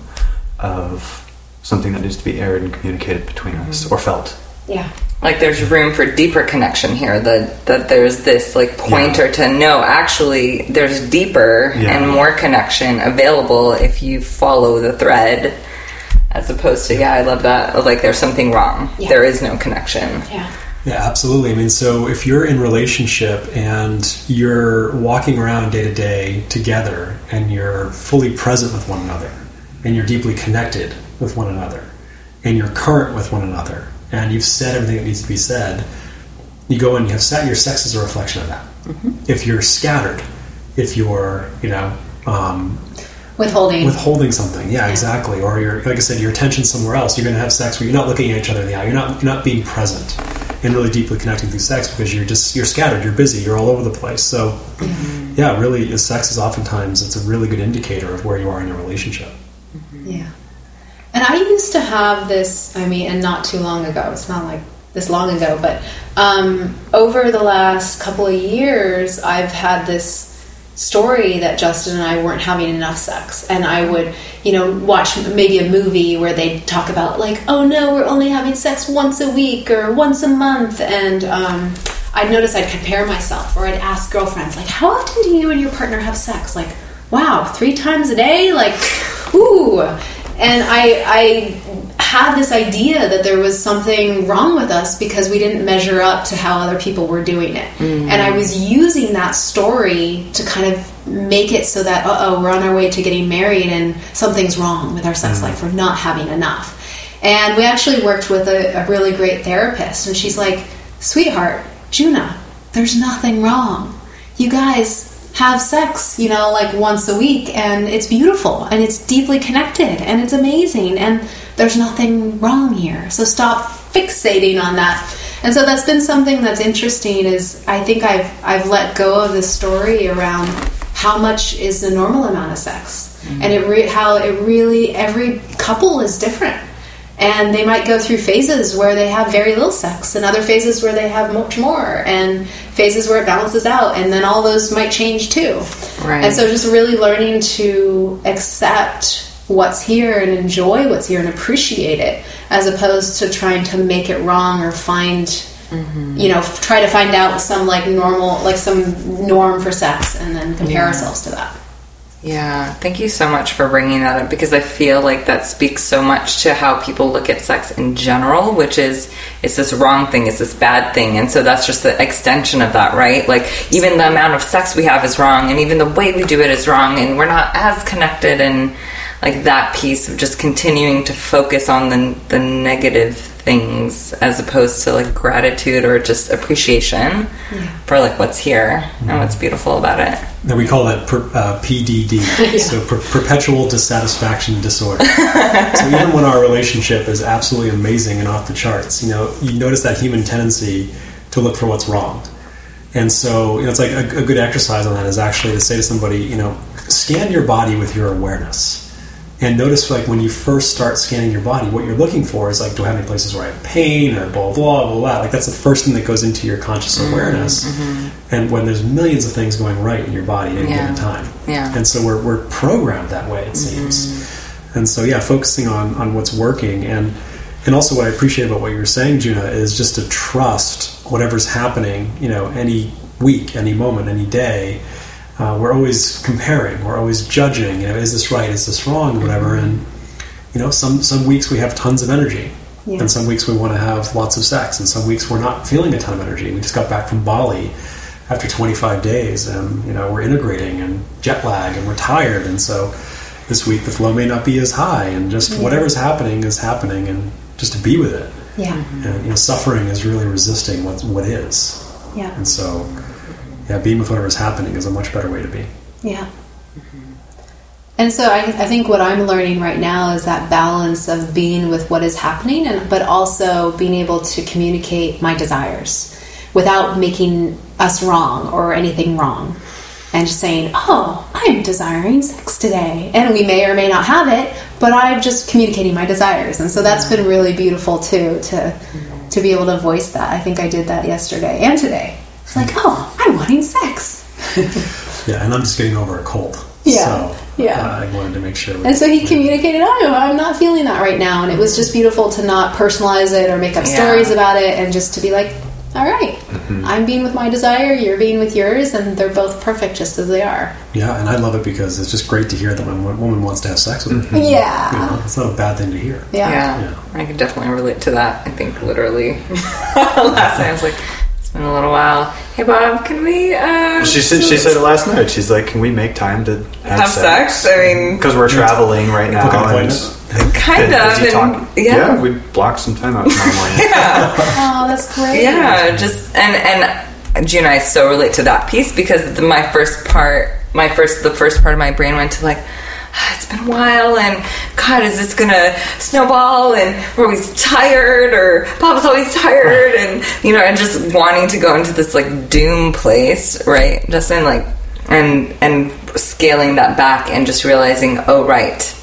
of something that needs to be aired and communicated between mm-hmm. us, or felt. Yeah. Like there's room for deeper connection here, that that there's this like pointer yeah. to no, actually there's deeper yeah. and more connection available if you follow the thread. As opposed to, yeah, I love that. Like, there's something wrong. Yeah. There is no connection. Yeah. Yeah, absolutely. I mean, so if you're in relationship and you're walking around day to day together and you're fully present with one another and you're deeply connected with one another and you're current with one another and you've said everything that needs to be said, you go and you have sex, your sex is a reflection of that. Mm-hmm. If you're scattered, if you're, you know... Um, Withholding. Withholding something, yeah, exactly. Or you're, like I said, your attention's somewhere else. You're going to have sex where you're not looking at each other in the eye. You're not, you're not being present and really deeply connecting through sex because you're just, you're scattered, you're busy, you're all over the place. So, mm-hmm. yeah, really, sex is oftentimes, it's a really good indicator of where you are in your relationship. Mm-hmm. Yeah. And I used to have this, I mean, and not too long ago, it's not like this long ago, but um, over the last couple of years, I've had this story that Justin and I weren't having enough sex, and I would, you know, watch maybe a movie where they talk about like, oh no, we're only having sex once a week or once a month, and um, I'd notice I'd compare myself, or I'd ask girlfriends like, how often do you and your partner have sex? Like, wow, three times a day? Like, ooh. And I, I had this idea that there was something wrong with us because we didn't measure up to how other people were doing it. Mm-hmm. And I was using that story to kind of make it so that, uh-oh, we're on our way to getting married and something's wrong with our sex mm-hmm. life. We're not having enough. And we actually worked with a, a really great therapist, and she's like, sweetheart, Juna, there's nothing wrong. You guys have sex, you know, like once a week, and it's beautiful and it's deeply connected and it's amazing and there's nothing wrong here. So stop fixating on that. And so that's been something that's interesting is I think I've I've let go of the story around how much is the normal amount of sex. Mm-hmm. And it re- how it really, every couple is different. And they might go through phases where they have very little sex and other phases where they have much more and phases where it balances out. And then all those might change too. Right. And so just really learning to accept what's here and enjoy what's here and appreciate it as opposed to trying to make it wrong or find, mm-hmm. you know, f- try to find out some like normal, like some norm for sex and then compare yeah. ourselves to that. Yeah, thank you so much for bringing that up because I feel like that speaks so much to how people look at sex in general, which is it's this wrong thing, it's this bad thing, and so that's just the extension of that, right? Like even the amount of sex we have is wrong, and even the way we do it is wrong, and we're not as connected, and like that piece of just continuing to focus on the the negative things as opposed to like gratitude or just appreciation yeah. for like what's here mm-hmm. and what's beautiful about it. And we call that per, uh, P D D, yeah. so per, perpetual dissatisfaction disorder. So even when our relationship is absolutely amazing and off the charts, you know, you notice that human tendency to look for what's wrong. And so, you know, it's like a, a good exercise on that is actually to say to somebody, you know, scan your body with your awareness. And notice, like, when you first start scanning your body, what you're looking for is, like, do I have any places where I have pain or blah, blah, blah, blah. Like, that's the first thing that goes into your conscious awareness. Mm-hmm. And when there's millions of things going right in your body at any yeah. given time. Yeah. And so we're we're programmed that way, it seems. Mm-hmm. And so, yeah, focusing on, on what's working. And, and also what I appreciate about what you were saying, Juna, is just to trust whatever's happening, you know, any week, any moment, any day. Uh, we're always comparing, we're always judging, you know, is this right, is this wrong, whatever, and, you know, some, some weeks we have tons of energy, yeah. and some weeks we want to have lots of sex, and some weeks we're not feeling a ton of energy. We just got back from Bali after twenty-five days, and, you know, we're integrating, and jet lag, and we're tired, and so this week the flow may not be as high, and just yeah. whatever's happening is happening, and just to be with it. Yeah. And, you know, suffering is really resisting what, what is. Yeah. And so... yeah, being with whatever's happening is a much better way to be. Yeah. Mm-hmm. And so I, I think what I'm learning right now is that balance of being with what is happening, and but also being able to communicate my desires without making us wrong or anything wrong. And just saying, oh, I'm desiring sex today. And we may or may not have it, but I'm just communicating my desires. And so that's been really beautiful, too, to to be able to voice that. I think I did that yesterday and today. It's like, oh, I'm wanting sex. Yeah, and I'm just getting over a cold. Yeah, so, yeah. Uh, I wanted to make sure. And so he communicated, oh, I'm not feeling that right now. And it was just beautiful to not personalize it or make up yeah. stories about it, and just to be like, all right, mm-hmm. I'm being with my desire, you're being with yours, and they're both perfect just as they are. Yeah, and I love it because it's just great to hear that when a woman wants to have sex with mm-hmm. you. Yeah. You know, it's not a bad thing to hear. Yeah. yeah. yeah. I can definitely relate to that. I think literally last night I was like, been a little while. Hey Bob, can we? Uh, she said. She said it last night. She's like, "Can we make time to have, have sex? sex?" I mean, because we're traveling right now. And kind and, of. And, yeah. yeah, we blocked some time out tomorrow morning. yeah. Oh, that's great. Yeah, just and and June and I so relate to that piece because the, my first part, my first, the first part of my brain went to like, it's been a while, and God, is this gonna snowball? And we're always tired, or Bob's always tired, and you know, and just wanting to go into this like doom place, right, Justin? Like, and and scaling that back and just realizing, oh, right,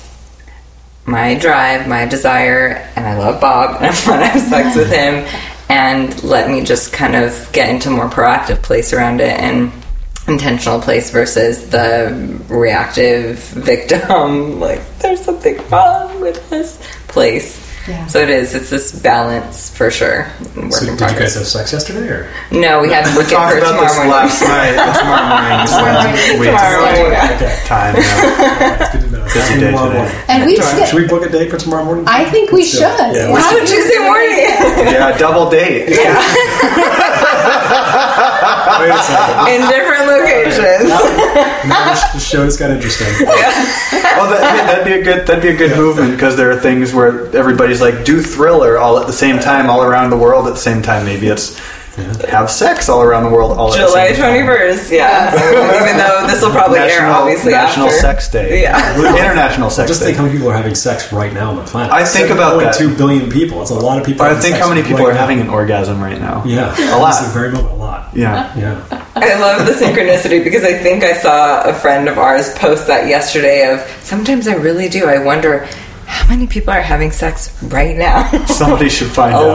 my drive, my desire, and I love Bob, and I want to have sex with him, and let me just kind of get into a more proactive place around it, and intentional place versus the reactive victim, like there's something wrong with this place. Yeah. So it is. It's this balance for sure. Work so in did progress. You guys have sex yesterday, or no? We had to look at for tomorrow this morning. Last night, tomorrow morning. Tomorrow we morning. have time. Yeah. That's good to know. Busy day today. And we should, should we book a date for tomorrow morning? I think we Let's should. Yeah, wow, Tuesday morning. Yeah, double date. Yeah. Wait a second. In different locations. Now, now the show just got interesting. Yeah. Well, that, that'd be a good. That'd be a good yeah. movement because there are things where everybody's like, do Thriller all at the same time, all around the world at the same time. Maybe it's Yeah. have sex all around the world all at the July same time. twenty-first, yeah. Even though this will probably air, National, obviously, National after. Sex Day. Yeah. International Sex Just Day. think how many people are having sex right now on the planet. I think about that. Two billion people. It's a lot of people. But I having think sex how many people right are now. having an orgasm right now. Yeah, A lot. This is very moment, a lot. Yeah. Yeah. I love the synchronicity because I think I saw a friend of ours post that yesterday of, sometimes I really do. I wonder how many people are having sex right now. Somebody should find A out.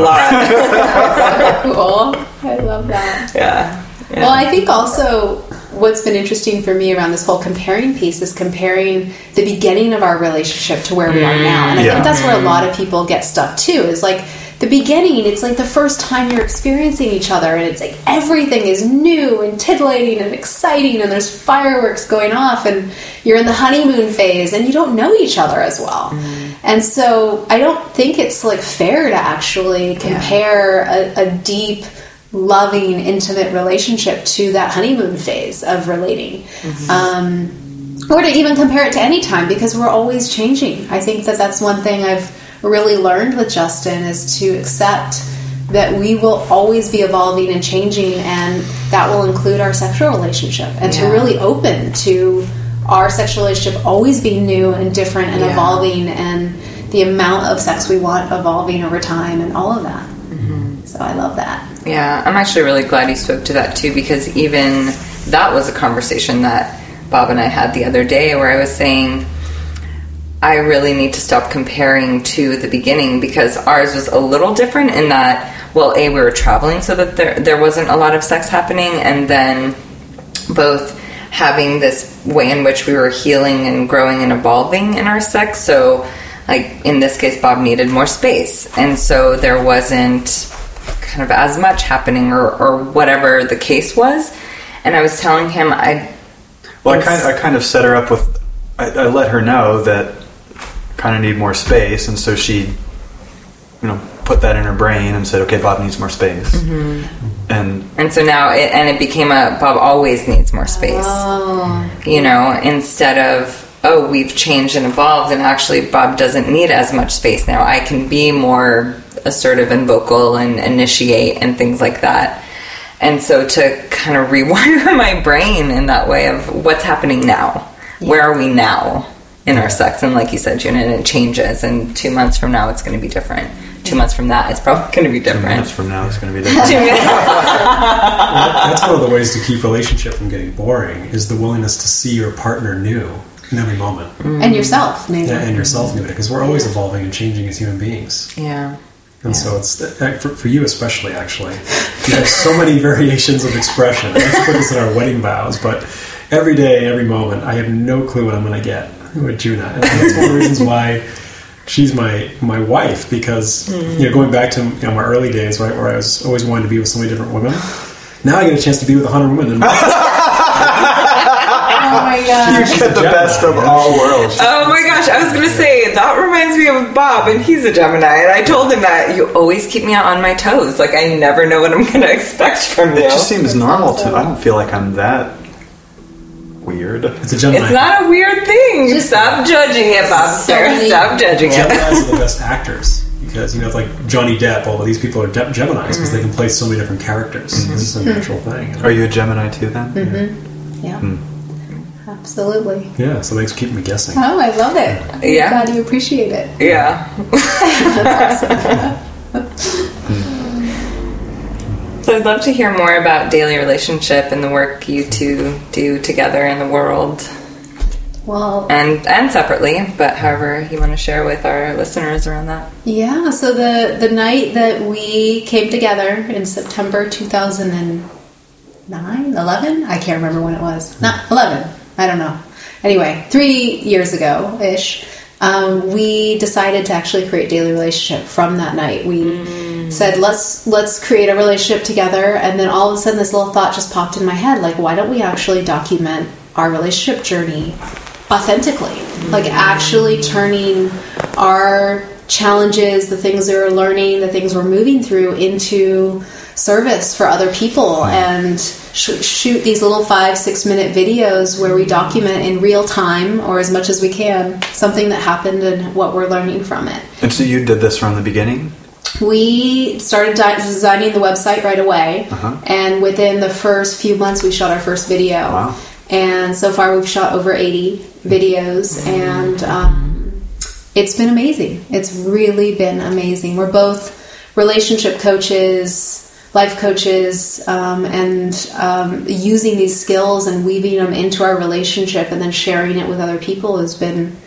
lot. Cool. I love that. Yeah. Yeah. Well, I think also what's been interesting for me around this whole comparing piece is comparing the beginning of our relationship to where we are now. And I Yeah. think that's where a lot of people get stuck too, is like the beginning, it's like the first time you're experiencing each other, and it's like everything is new and titillating and exciting, and there's fireworks going off, and you're in the honeymoon phase, and you don't know each other as well. Mm. And so I don't think it's like fair to actually compare yeah. a, a deep, loving, intimate relationship to that honeymoon phase of relating. Mm-hmm. Um, or to even compare it to any time, because we're always changing. I think that that's one thing I've really learned with Justin, is to accept that we will always be evolving and changing, and that will include our sexual relationship, and yeah. to really open to our sexual relationship always being new and different and yeah. evolving, and the amount of sex we want evolving over time, and all of that. Mm-hmm. So I love that. Yeah, I'm actually really glad you spoke to that too, because even that was a conversation that Bob and I had the other day, where I was saying, I really need to stop comparing to the beginning, because ours was a little different in that, well, A, we were traveling, so that there there wasn't a lot of sex happening, and then both having this way in which we were healing and growing and evolving in our sex. So, like, in this case, Bob needed more space, and so there wasn't kind of as much happening, or, or whatever the case was. And I was telling him, I... Well, I kind of, I kind of set her up with... I, I let her know that kind of need more space, and so she, you know, put that in her brain and said, okay, Bob needs more space. Mm-hmm. And and so now it, and it became a Bob always needs more space. Oh. You know, instead of, oh, we've changed and evolved, and actually Bob doesn't need as much space now. I can be more assertive and vocal and initiate and things like that. And so to kind of rewire my brain in that way of what's happening now. Yeah. Where are we now in our sex? And like you said, June, and it changes, and two months from now it's going to be different. Two months from that it's probably going to be different. Two months from now it's going to be different. That's one of the ways to keep relationship from getting boring, is the willingness to see your partner new in every moment. Mm. And yourself new. Yeah, and yourself new, because we're always evolving and changing as human beings. Yeah. And yeah. so it's, for, for you especially, actually, you have so many variations of expression. I have to put this in our wedding vows, but every day, every moment, I have no clue what I'm going to get with Juna. And that's one of the reasons why she's my, my wife, because, mm. you know, going back to, you know, my early days, right, where I was always wanting to be with so many different women, now I get a chance to be with a hundred women. And oh my gosh. You get the best of all worlds. Oh my gosh, I was going to say, that reminds me of Bob, and he's a Gemini, and I told him that you always keep me on my toes. Like, I never know what I'm going to expect from you. It just seems That's normal awesome. to I don't feel like I'm that weird. It's a Gemini. It's not a weird thing. Just stop judging it, Bob. So stop judging it. Geminis are the best actors. Because, you know, it's like Johnny Depp, all of these people are De- Geminis, because mm-hmm. they can play so many different characters. Mm-hmm. This is a natural thing. You know? Are you a Gemini too, then? Mm-hmm. Yeah. Mm. Absolutely. Yeah, so thanks for keeping me guessing. Oh, I love it. Yeah. I'm glad you appreciate it. Yeah. That's awesome. So I'd love to hear more about daily relationship and the work you two do together in the world. Well, and and separately, but however you want to share with our listeners around that. Yeah, so the, the night that we came together in September two thousand nine, eleven? I can't remember when it was. Not eleven. I don't know. Anyway, three years ago-ish, um, we decided to actually create Daily Relationship from that night. We mm. said, let's let's create a relationship together, and then all of a sudden this little thought just popped in my head, like, why don't we actually document our relationship journey authentically? Mm. Like, actually turning our challenges, the things we were learning, the things we're moving through, into service for other people, and sh- shoot these little five, six minute videos where we document in real time, or as much as we can, something that happened and what we're learning from it. And so you did this from the beginning? we started di- designing the website right away, uh-huh. and within the first few months, we shot our first video. Wow. And so far, we've shot over eighty videos, mm-hmm. and um, it's been amazing. It's really been amazing. We're both relationship coaches, life coaches, um, and um, using these skills and weaving them into our relationship and then sharing it with other people has been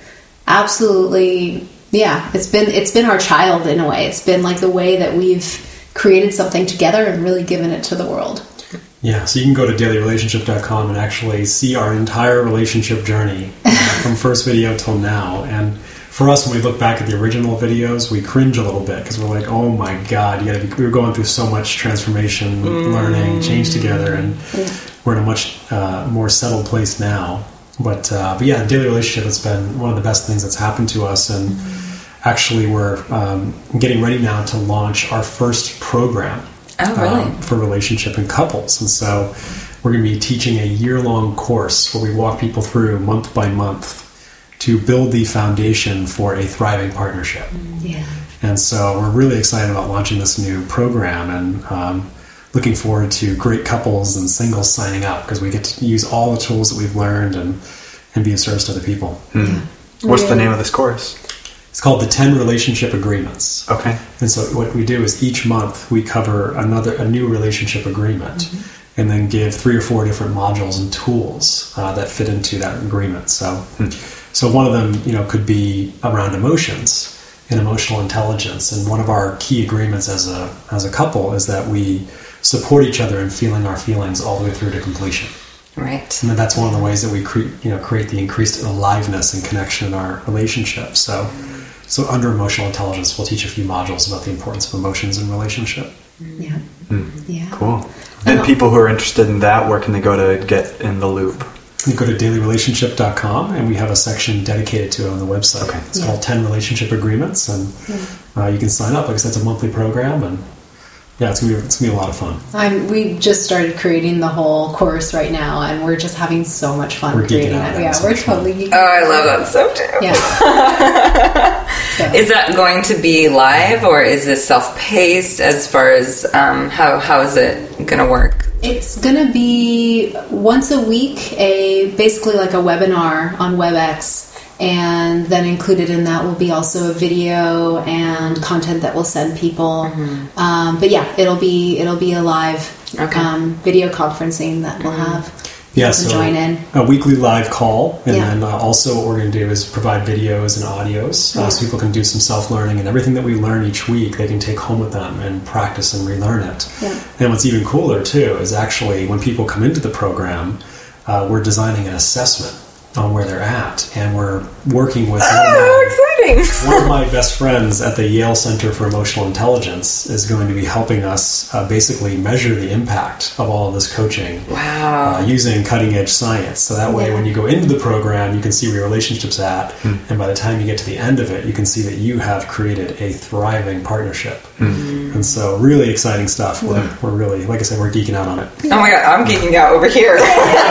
absolutely, yeah, it's been it's been our child in a way. It's been like the way that we've created something together and really given it to the world. Yeah, so you can go to daily relationship dot com and actually see our entire relationship journey uh, from first video till now. And for us, when we look back at the original videos, we cringe a little bit because we're like, "Oh my God, you gotta be, we were going through so much transformation, mm. learning, change together, and mm. we're in a much uh, more settled place now." But uh, but yeah, daily relationship has been one of the best things that's happened to us, and mm. actually, we're um, getting ready now to launch our first program. Oh, really? Um, for relationship and couples. And so we're going to be teaching a year-long course where we walk people through month by month to build the foundation for a thriving partnership. Yeah. And so we're really excited about launching this new program and um, looking forward to great couples and singles signing up because we get to use all the tools that we've learned and, and be of service to other people. Mm. Yeah. What's yeah. the name of this course? It's called the ten Relationship Agreements. Okay. And so what we do is each month we cover another a new relationship agreement mm-hmm. and then give three or four different modules and tools uh, that fit into that agreement. So hmm. so one of them, you know, could be around emotions and emotional intelligence. And one of our key agreements as a as a couple is that we support each other in feeling our feelings all the way through to completion. Right. And that's one of the ways that we cre- you know create the increased aliveness and connection in our relationship. So So under emotional intelligence, we'll teach a few modules about the importance of emotions in relationship. Yeah. Mm. Yeah. Cool. And people who are interested in that, where can they go to get in the loop? You go to daily relationship dot com, and we have a section dedicated to it on the website. Okay. It's yeah. called ten Relationship Agreements, and yeah. uh, you can sign up. Like I said, it's a monthly program, and yeah, it's gonna be it's gonna be a lot of fun. I'm, we just started creating the whole course right now, and we're just having so much fun we're creating it. Yeah, so we're totally geeking out. Oh, I love that so too. Yeah. so. Is that going to be live, or is this self-paced? As far as um, how how is it going to work? It's going to be once a week, a basically like a webinar on WebEx. And then included in that will be also a video and content that we'll send people. Mm-hmm. Um, but yeah, it'll be it'll be a live okay. um, video conferencing that we'll have. Yeah, so join in. A weekly live call, and yeah. then uh, also what we're going to do is provide videos and audios, uh, yeah. so people can do some self-learning, and everything that we learn each week they can take home with them and practice and relearn it. Yeah. And what's even cooler too is actually when people come into the program, uh, we're designing an assessment on where they're at, and we're working with oh, one, of my, exciting. one of my best friends at the Yale Center for Emotional Intelligence is going to be helping us uh, basically measure the impact of all of this coaching wow. uh, using cutting edge science. So that way yeah. when you go into the program you can see where your relationship's at, mm. and by the time you get to the end of it you can see that you have created a thriving partnership. Mm. And so really exciting stuff. We're, yeah. we're really, like I said, we're geeking out on it. Oh my God, I'm geeking out over here.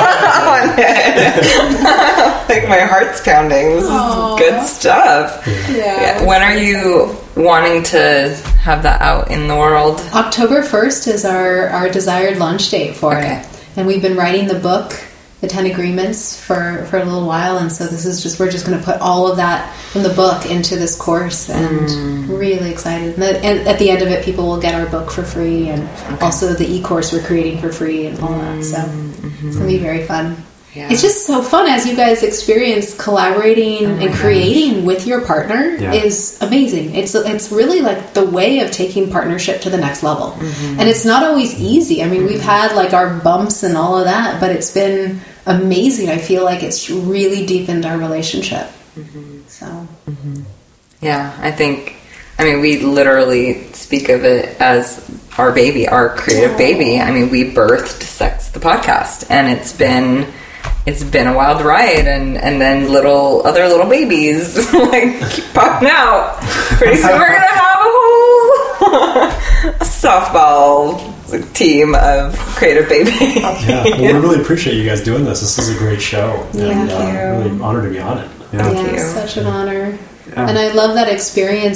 Like my heart's pounding. This Aww. Is good stuff. Yeah. Yeah. When are you wanting to have that out in the world? October first is our, our desired launch date for okay. it. And we've been writing the book, The ten Agreements, for, for a little while. And so this is just, we're just going to put all of that from the book into this course. And mm. really excited. And, the, and at the end of it, people will get our book for free. And okay. also the e-course we're creating for free and all that. So mm-hmm. it's going to be very fun. Yeah. It's just so fun as you guys experience collaborating oh and creating gosh. With your partner yeah. is amazing. It's it's really like the way of taking partnership to the next level. Mm-hmm. And it's not always easy. I mean, mm-hmm. we've had like our bumps and all of that, but it's been amazing. I feel like it's really deepened our relationship. Mm-hmm. So, mm-hmm. yeah, I think, I mean, we literally speak of it as our baby, our creative oh. baby. I mean, we birthed Sex the Podcast, and it's been... It's been a wild ride, and, and then little other little babies like keep popping out. Pretty soon we're gonna have a whole softball team of creative babies. Yeah, well, we really appreciate you guys doing this. This is a great show. Yeah, and, thank uh, you. Really honored to be on it. Yeah, Thank you. Such an honor. Yeah. And I love that experience. Like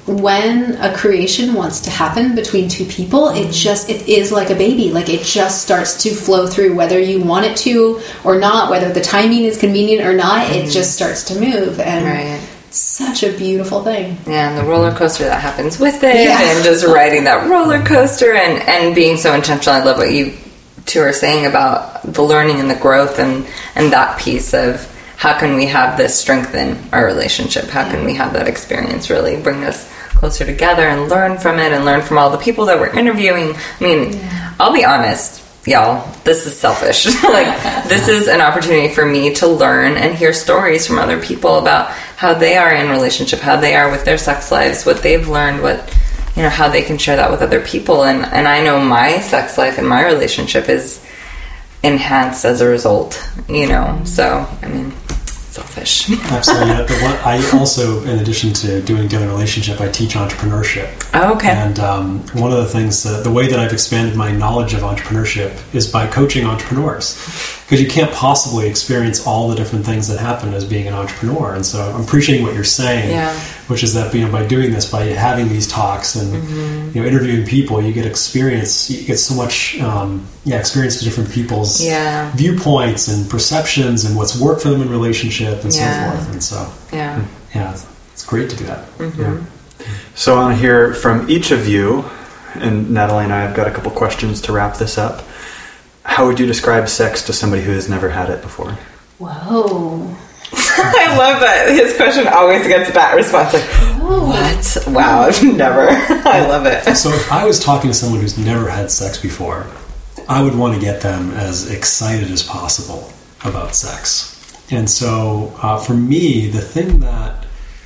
when a creation wants to happen between two people, it just, it is like a baby. Like, it just starts to flow through, whether you want it to or not, whether the timing is convenient or not, mm-hmm. it just starts to move. And right. it's such a beautiful thing. Yeah, and the roller coaster that happens with it, yeah. and just riding that roller coaster, and, and being so intentional. I love what you two are saying about the learning and the growth, and, and that piece of how can we have this strengthen our relationship? How can we have that experience really bring us closer together and learn from it, and learn from all the people that we're interviewing? I mean, yeah. I'll be honest, y'all, this is selfish. Like, this is an opportunity for me to learn and hear stories from other people about how they are in relationship, how they are with their sex lives, what they've learned, what, you know, how they can share that with other people. And, and I know my sex life and my relationship is enhanced as a result, you know, so, I mean, selfish. Absolutely. Yeah. But what I also, in addition to doing daily relationship, I teach entrepreneurship. Oh, okay. And um, one of the things, uh, the way that I've expanded my knowledge of entrepreneurship is by coaching entrepreneurs. Because you can't possibly experience all the different things that happen as being an entrepreneur. And so I'm appreciating what you're saying, yeah. which is that, you know, by doing this, by having these talks and mm-hmm. you know, interviewing people, you get experience, you get so much um, yeah, experience with different people's yeah. viewpoints and perceptions and what's worked for them in relationship and yeah. so forth. And so, yeah, yeah, it's, it's great to do that. Mm-hmm. Yeah. So I want to hear from each of you, and Natalie and I have got a couple questions to wrap this up. How would you describe sex to somebody who has never had it before? Whoa. I love that. His question always gets that response. Like, Whoa. What? Wow, I've never. I love it. So if I was talking to someone who's never had sex before, I would want to get them as excited as possible about sex. And so uh, for me, the thing that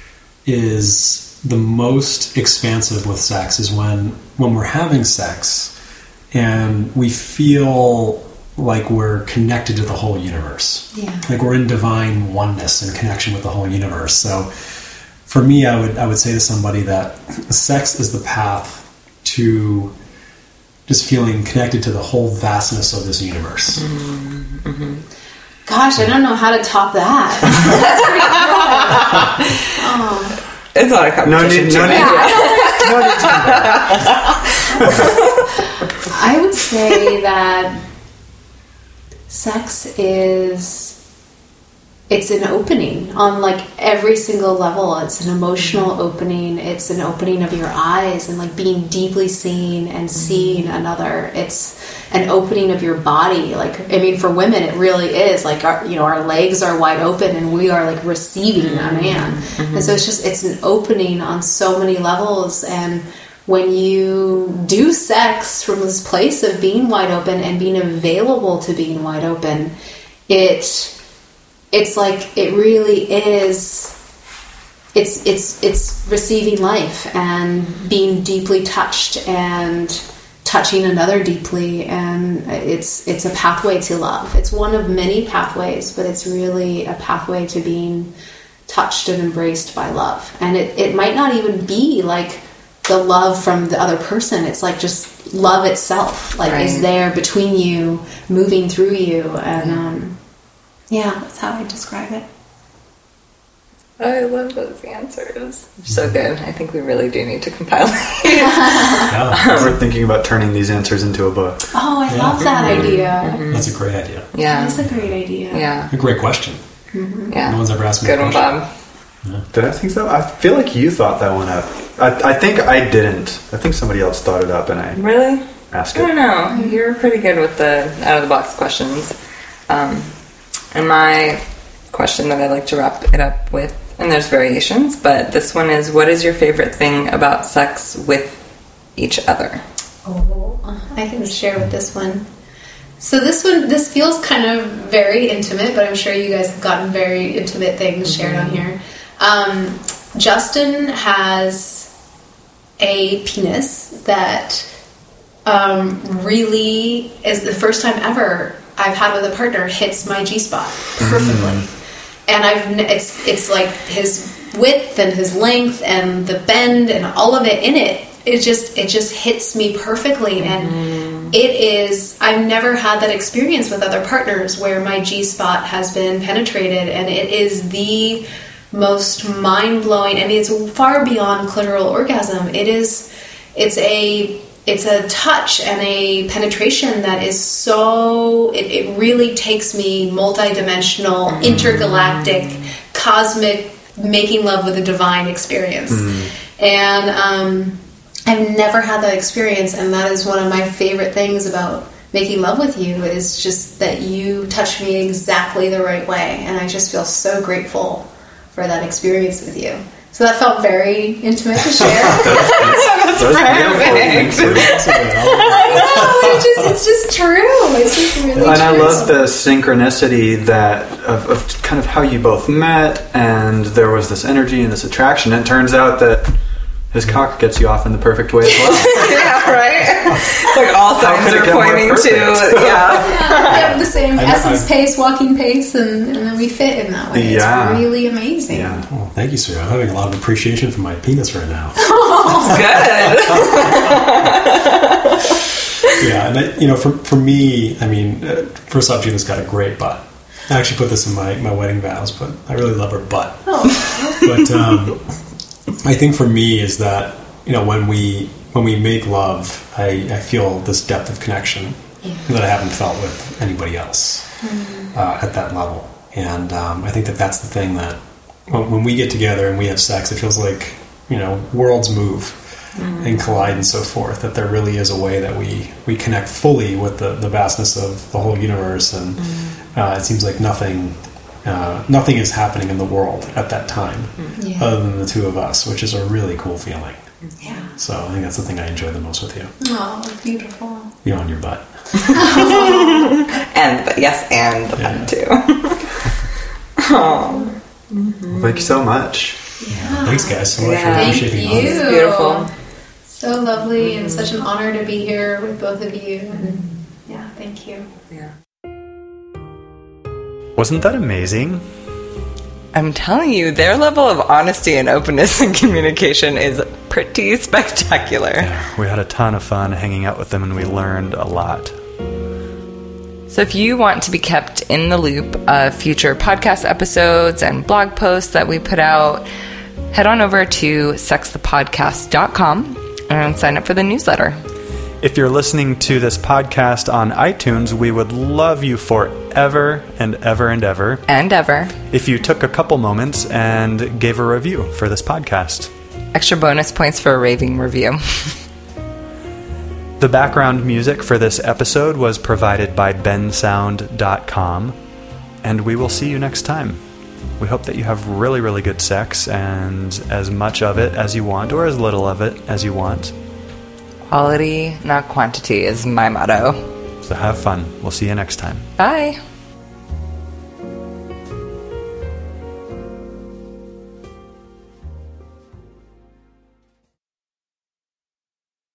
is the most expansive with sex is when, when we're having sex and we feel like we're connected to the whole universe. Yeah. Like we're in divine oneness and connection with the whole universe. So for me, I would I would say to somebody that sex is the path to just feeling connected to the whole vastness of this universe. Mm-hmm. Mm-hmm. Gosh, I don't know how to top that. Oh. It's not a competition. No need, no need, yeah, no need to compare. I would say that sex is, it's an opening on like every single level. It's an emotional opening. It's an opening of your eyes and like being deeply seen and seeing another. It's an opening of your body. Like, I mean, for women, it really is like, our, you know, our legs are wide open and we are like receiving a man. Mm-hmm. And so it's just, it's an opening on so many levels. And when you do sex from this place of being wide open and being available to being wide open, it it's like it really is it's it's it's receiving life and being deeply touched and touching another deeply, and it's it's a pathway to love. It's one of many pathways, but it's really a pathway to being touched and embraced by love. And it, it might not even be like the love from the other person. It's like just love itself, like right. is there between you, moving through you. And um, yeah, that's how I describe it. I love those answers. So good. I think we really do need to compile these. Yeah. We're thinking about turning these answers into a book. Oh, I yeah. love that mm-hmm. idea. Mm-hmm. That's a great idea. Yeah. That's a great idea. Yeah. A great question. Mm-hmm. Yeah. No one's ever asked me good a question. Good one, Bob. Yeah. Did I think so? I feel like you thought that one up. I, I think I didn't. I think somebody else thought it up and I really asked it. I don't know. You're pretty good with the out-of-the-box questions. Um, and my question that I like to wrap it up with, and there's variations, but this one is, what is your favorite thing about sex with each other? Oh, I can share with this one. So this one, this feels kind of very intimate, but I'm sure you guys have gotten very intimate things mm-hmm. shared on here. Um, Justin has a penis that um, really is the first time ever I've had with a partner hits my G-spot perfectly. Mm. And I've it's it's like his width and his length and the bend and all of it in it. It just it just hits me perfectly, and mm. it is. I've never had that experience with other partners where my G-spot has been penetrated, and it is the most mind-blowing, and it's far beyond clitoral orgasm. It is, it's a, it's a touch and a penetration that is so, it, it really takes me multidimensional, intergalactic, cosmic, making love with a divine experience. Mm. And um, I've never had that experience, and that is one of my favorite things about making love with you, is just that you touch me exactly the right way, and I just feel so grateful for that experience with you. So that felt very intimate to share. that's, that's, that's beautiful. I know, it's just, it's just true. It's just really and true. And I love the synchronicity that of, of kind of how you both met, and there was this energy and this attraction. And it turns out that his cock gets you off in the perfect way as well. Yeah, right? It's like all signs are pointing to, yeah. yeah. We have the same essence pace, walking pace, and, and then we fit in that way. Yeah. It's really amazing. Yeah. Oh, thank you, sir. I'm having a lot of appreciation for my penis right now. Good. Yeah, and I, you know, for for me, I mean, uh, first off, Gina's got a great butt. I actually put this in my, my wedding vows, but I really love her butt. Oh. But um, I think for me is that, you know, when we when we make love, I, I feel this depth of connection yeah. that I haven't felt with anybody else mm. uh, at that level. And um, I think that that's the thing that when, when we get together and we have sex, it feels like, you know, worlds move mm. and collide and so forth, that there really is a way that we, we connect fully with the, the vastness of the whole universe. And mm. uh, it seems like nothing... Uh, nothing is happening in the world at that time yeah. other than the two of us, which is a really cool feeling. Yeah. So I think that's the thing I enjoy the most with you. Oh, beautiful. You on your butt. And, but yes, and the yeah. butt too. Oh. Mm-hmm. Thank you so much. Yeah. Thanks, guys, so much yeah. for appreciating Thank you. It's beautiful. So lovely mm. and such an honor to be here with both of you. And yeah, thank you. Yeah. Wasn't that amazing? I'm telling you, their level of honesty and openness and communication is pretty spectacular. Yeah, we had a ton of fun hanging out with them, and we learned a lot. So if you want to be kept in the loop of future podcast episodes and blog posts that we put out, head on over to sex the podcast dot com and sign up for the newsletter. If you're listening to this podcast on iTunes, we would love you forever and ever and ever. And ever. If you took a couple moments and gave a review for this podcast. Extra bonus points for a raving review. The background music for this episode was provided by ben sound dot com. And we will see you next time. We hope that you have really, really good sex, and as much of it as you want, or as little of it as you want. Quality, not quantity, is my motto. So have fun. We'll see you next time. Bye.